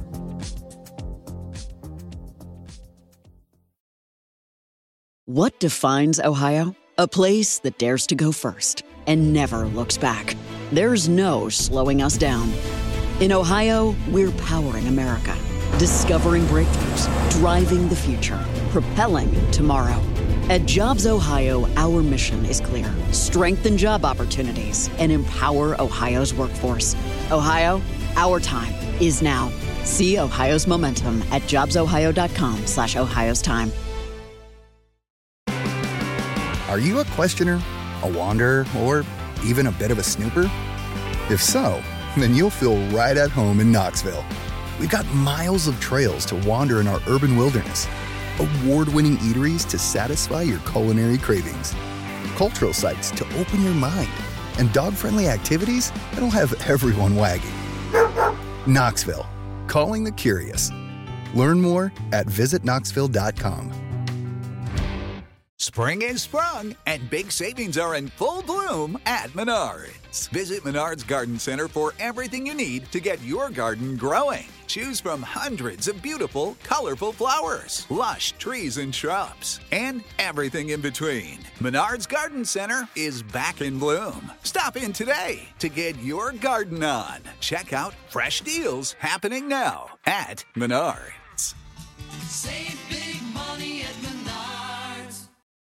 Speaker 1: What defines Ohio? A place that dares to go first and never looks back. There's no slowing us down. In Ohio, we're powering America, discovering breakthroughs, driving the future, propelling tomorrow. At Jobs Ohio, our mission is clear: strengthen job opportunities and empower Ohio's workforce. Ohio, our time is now. See Ohio's momentum at jobsohio.com/Ohio's time.
Speaker 2: Are you a questioner, a wanderer, or even a bit of a snooper? If so, then you'll feel right at home in Knoxville. We've got miles of trails to wander in our urban wilderness, award-winning eateries to satisfy your culinary cravings, cultural sites to open your mind, and dog-friendly activities that'll have everyone wagging. Knoxville, calling the curious. Learn more at visitknoxville.com.
Speaker 17: Spring is sprung, and big savings are in full bloom at Menards. Visit Menards Garden Center for everything you need to get your garden growing. Choose from hundreds of beautiful, colorful flowers, lush trees and shrubs, and everything in between. Menards Garden Center is back in bloom. Stop in today to get your garden on. Check out fresh deals happening now at Menards.
Speaker 16: Save big money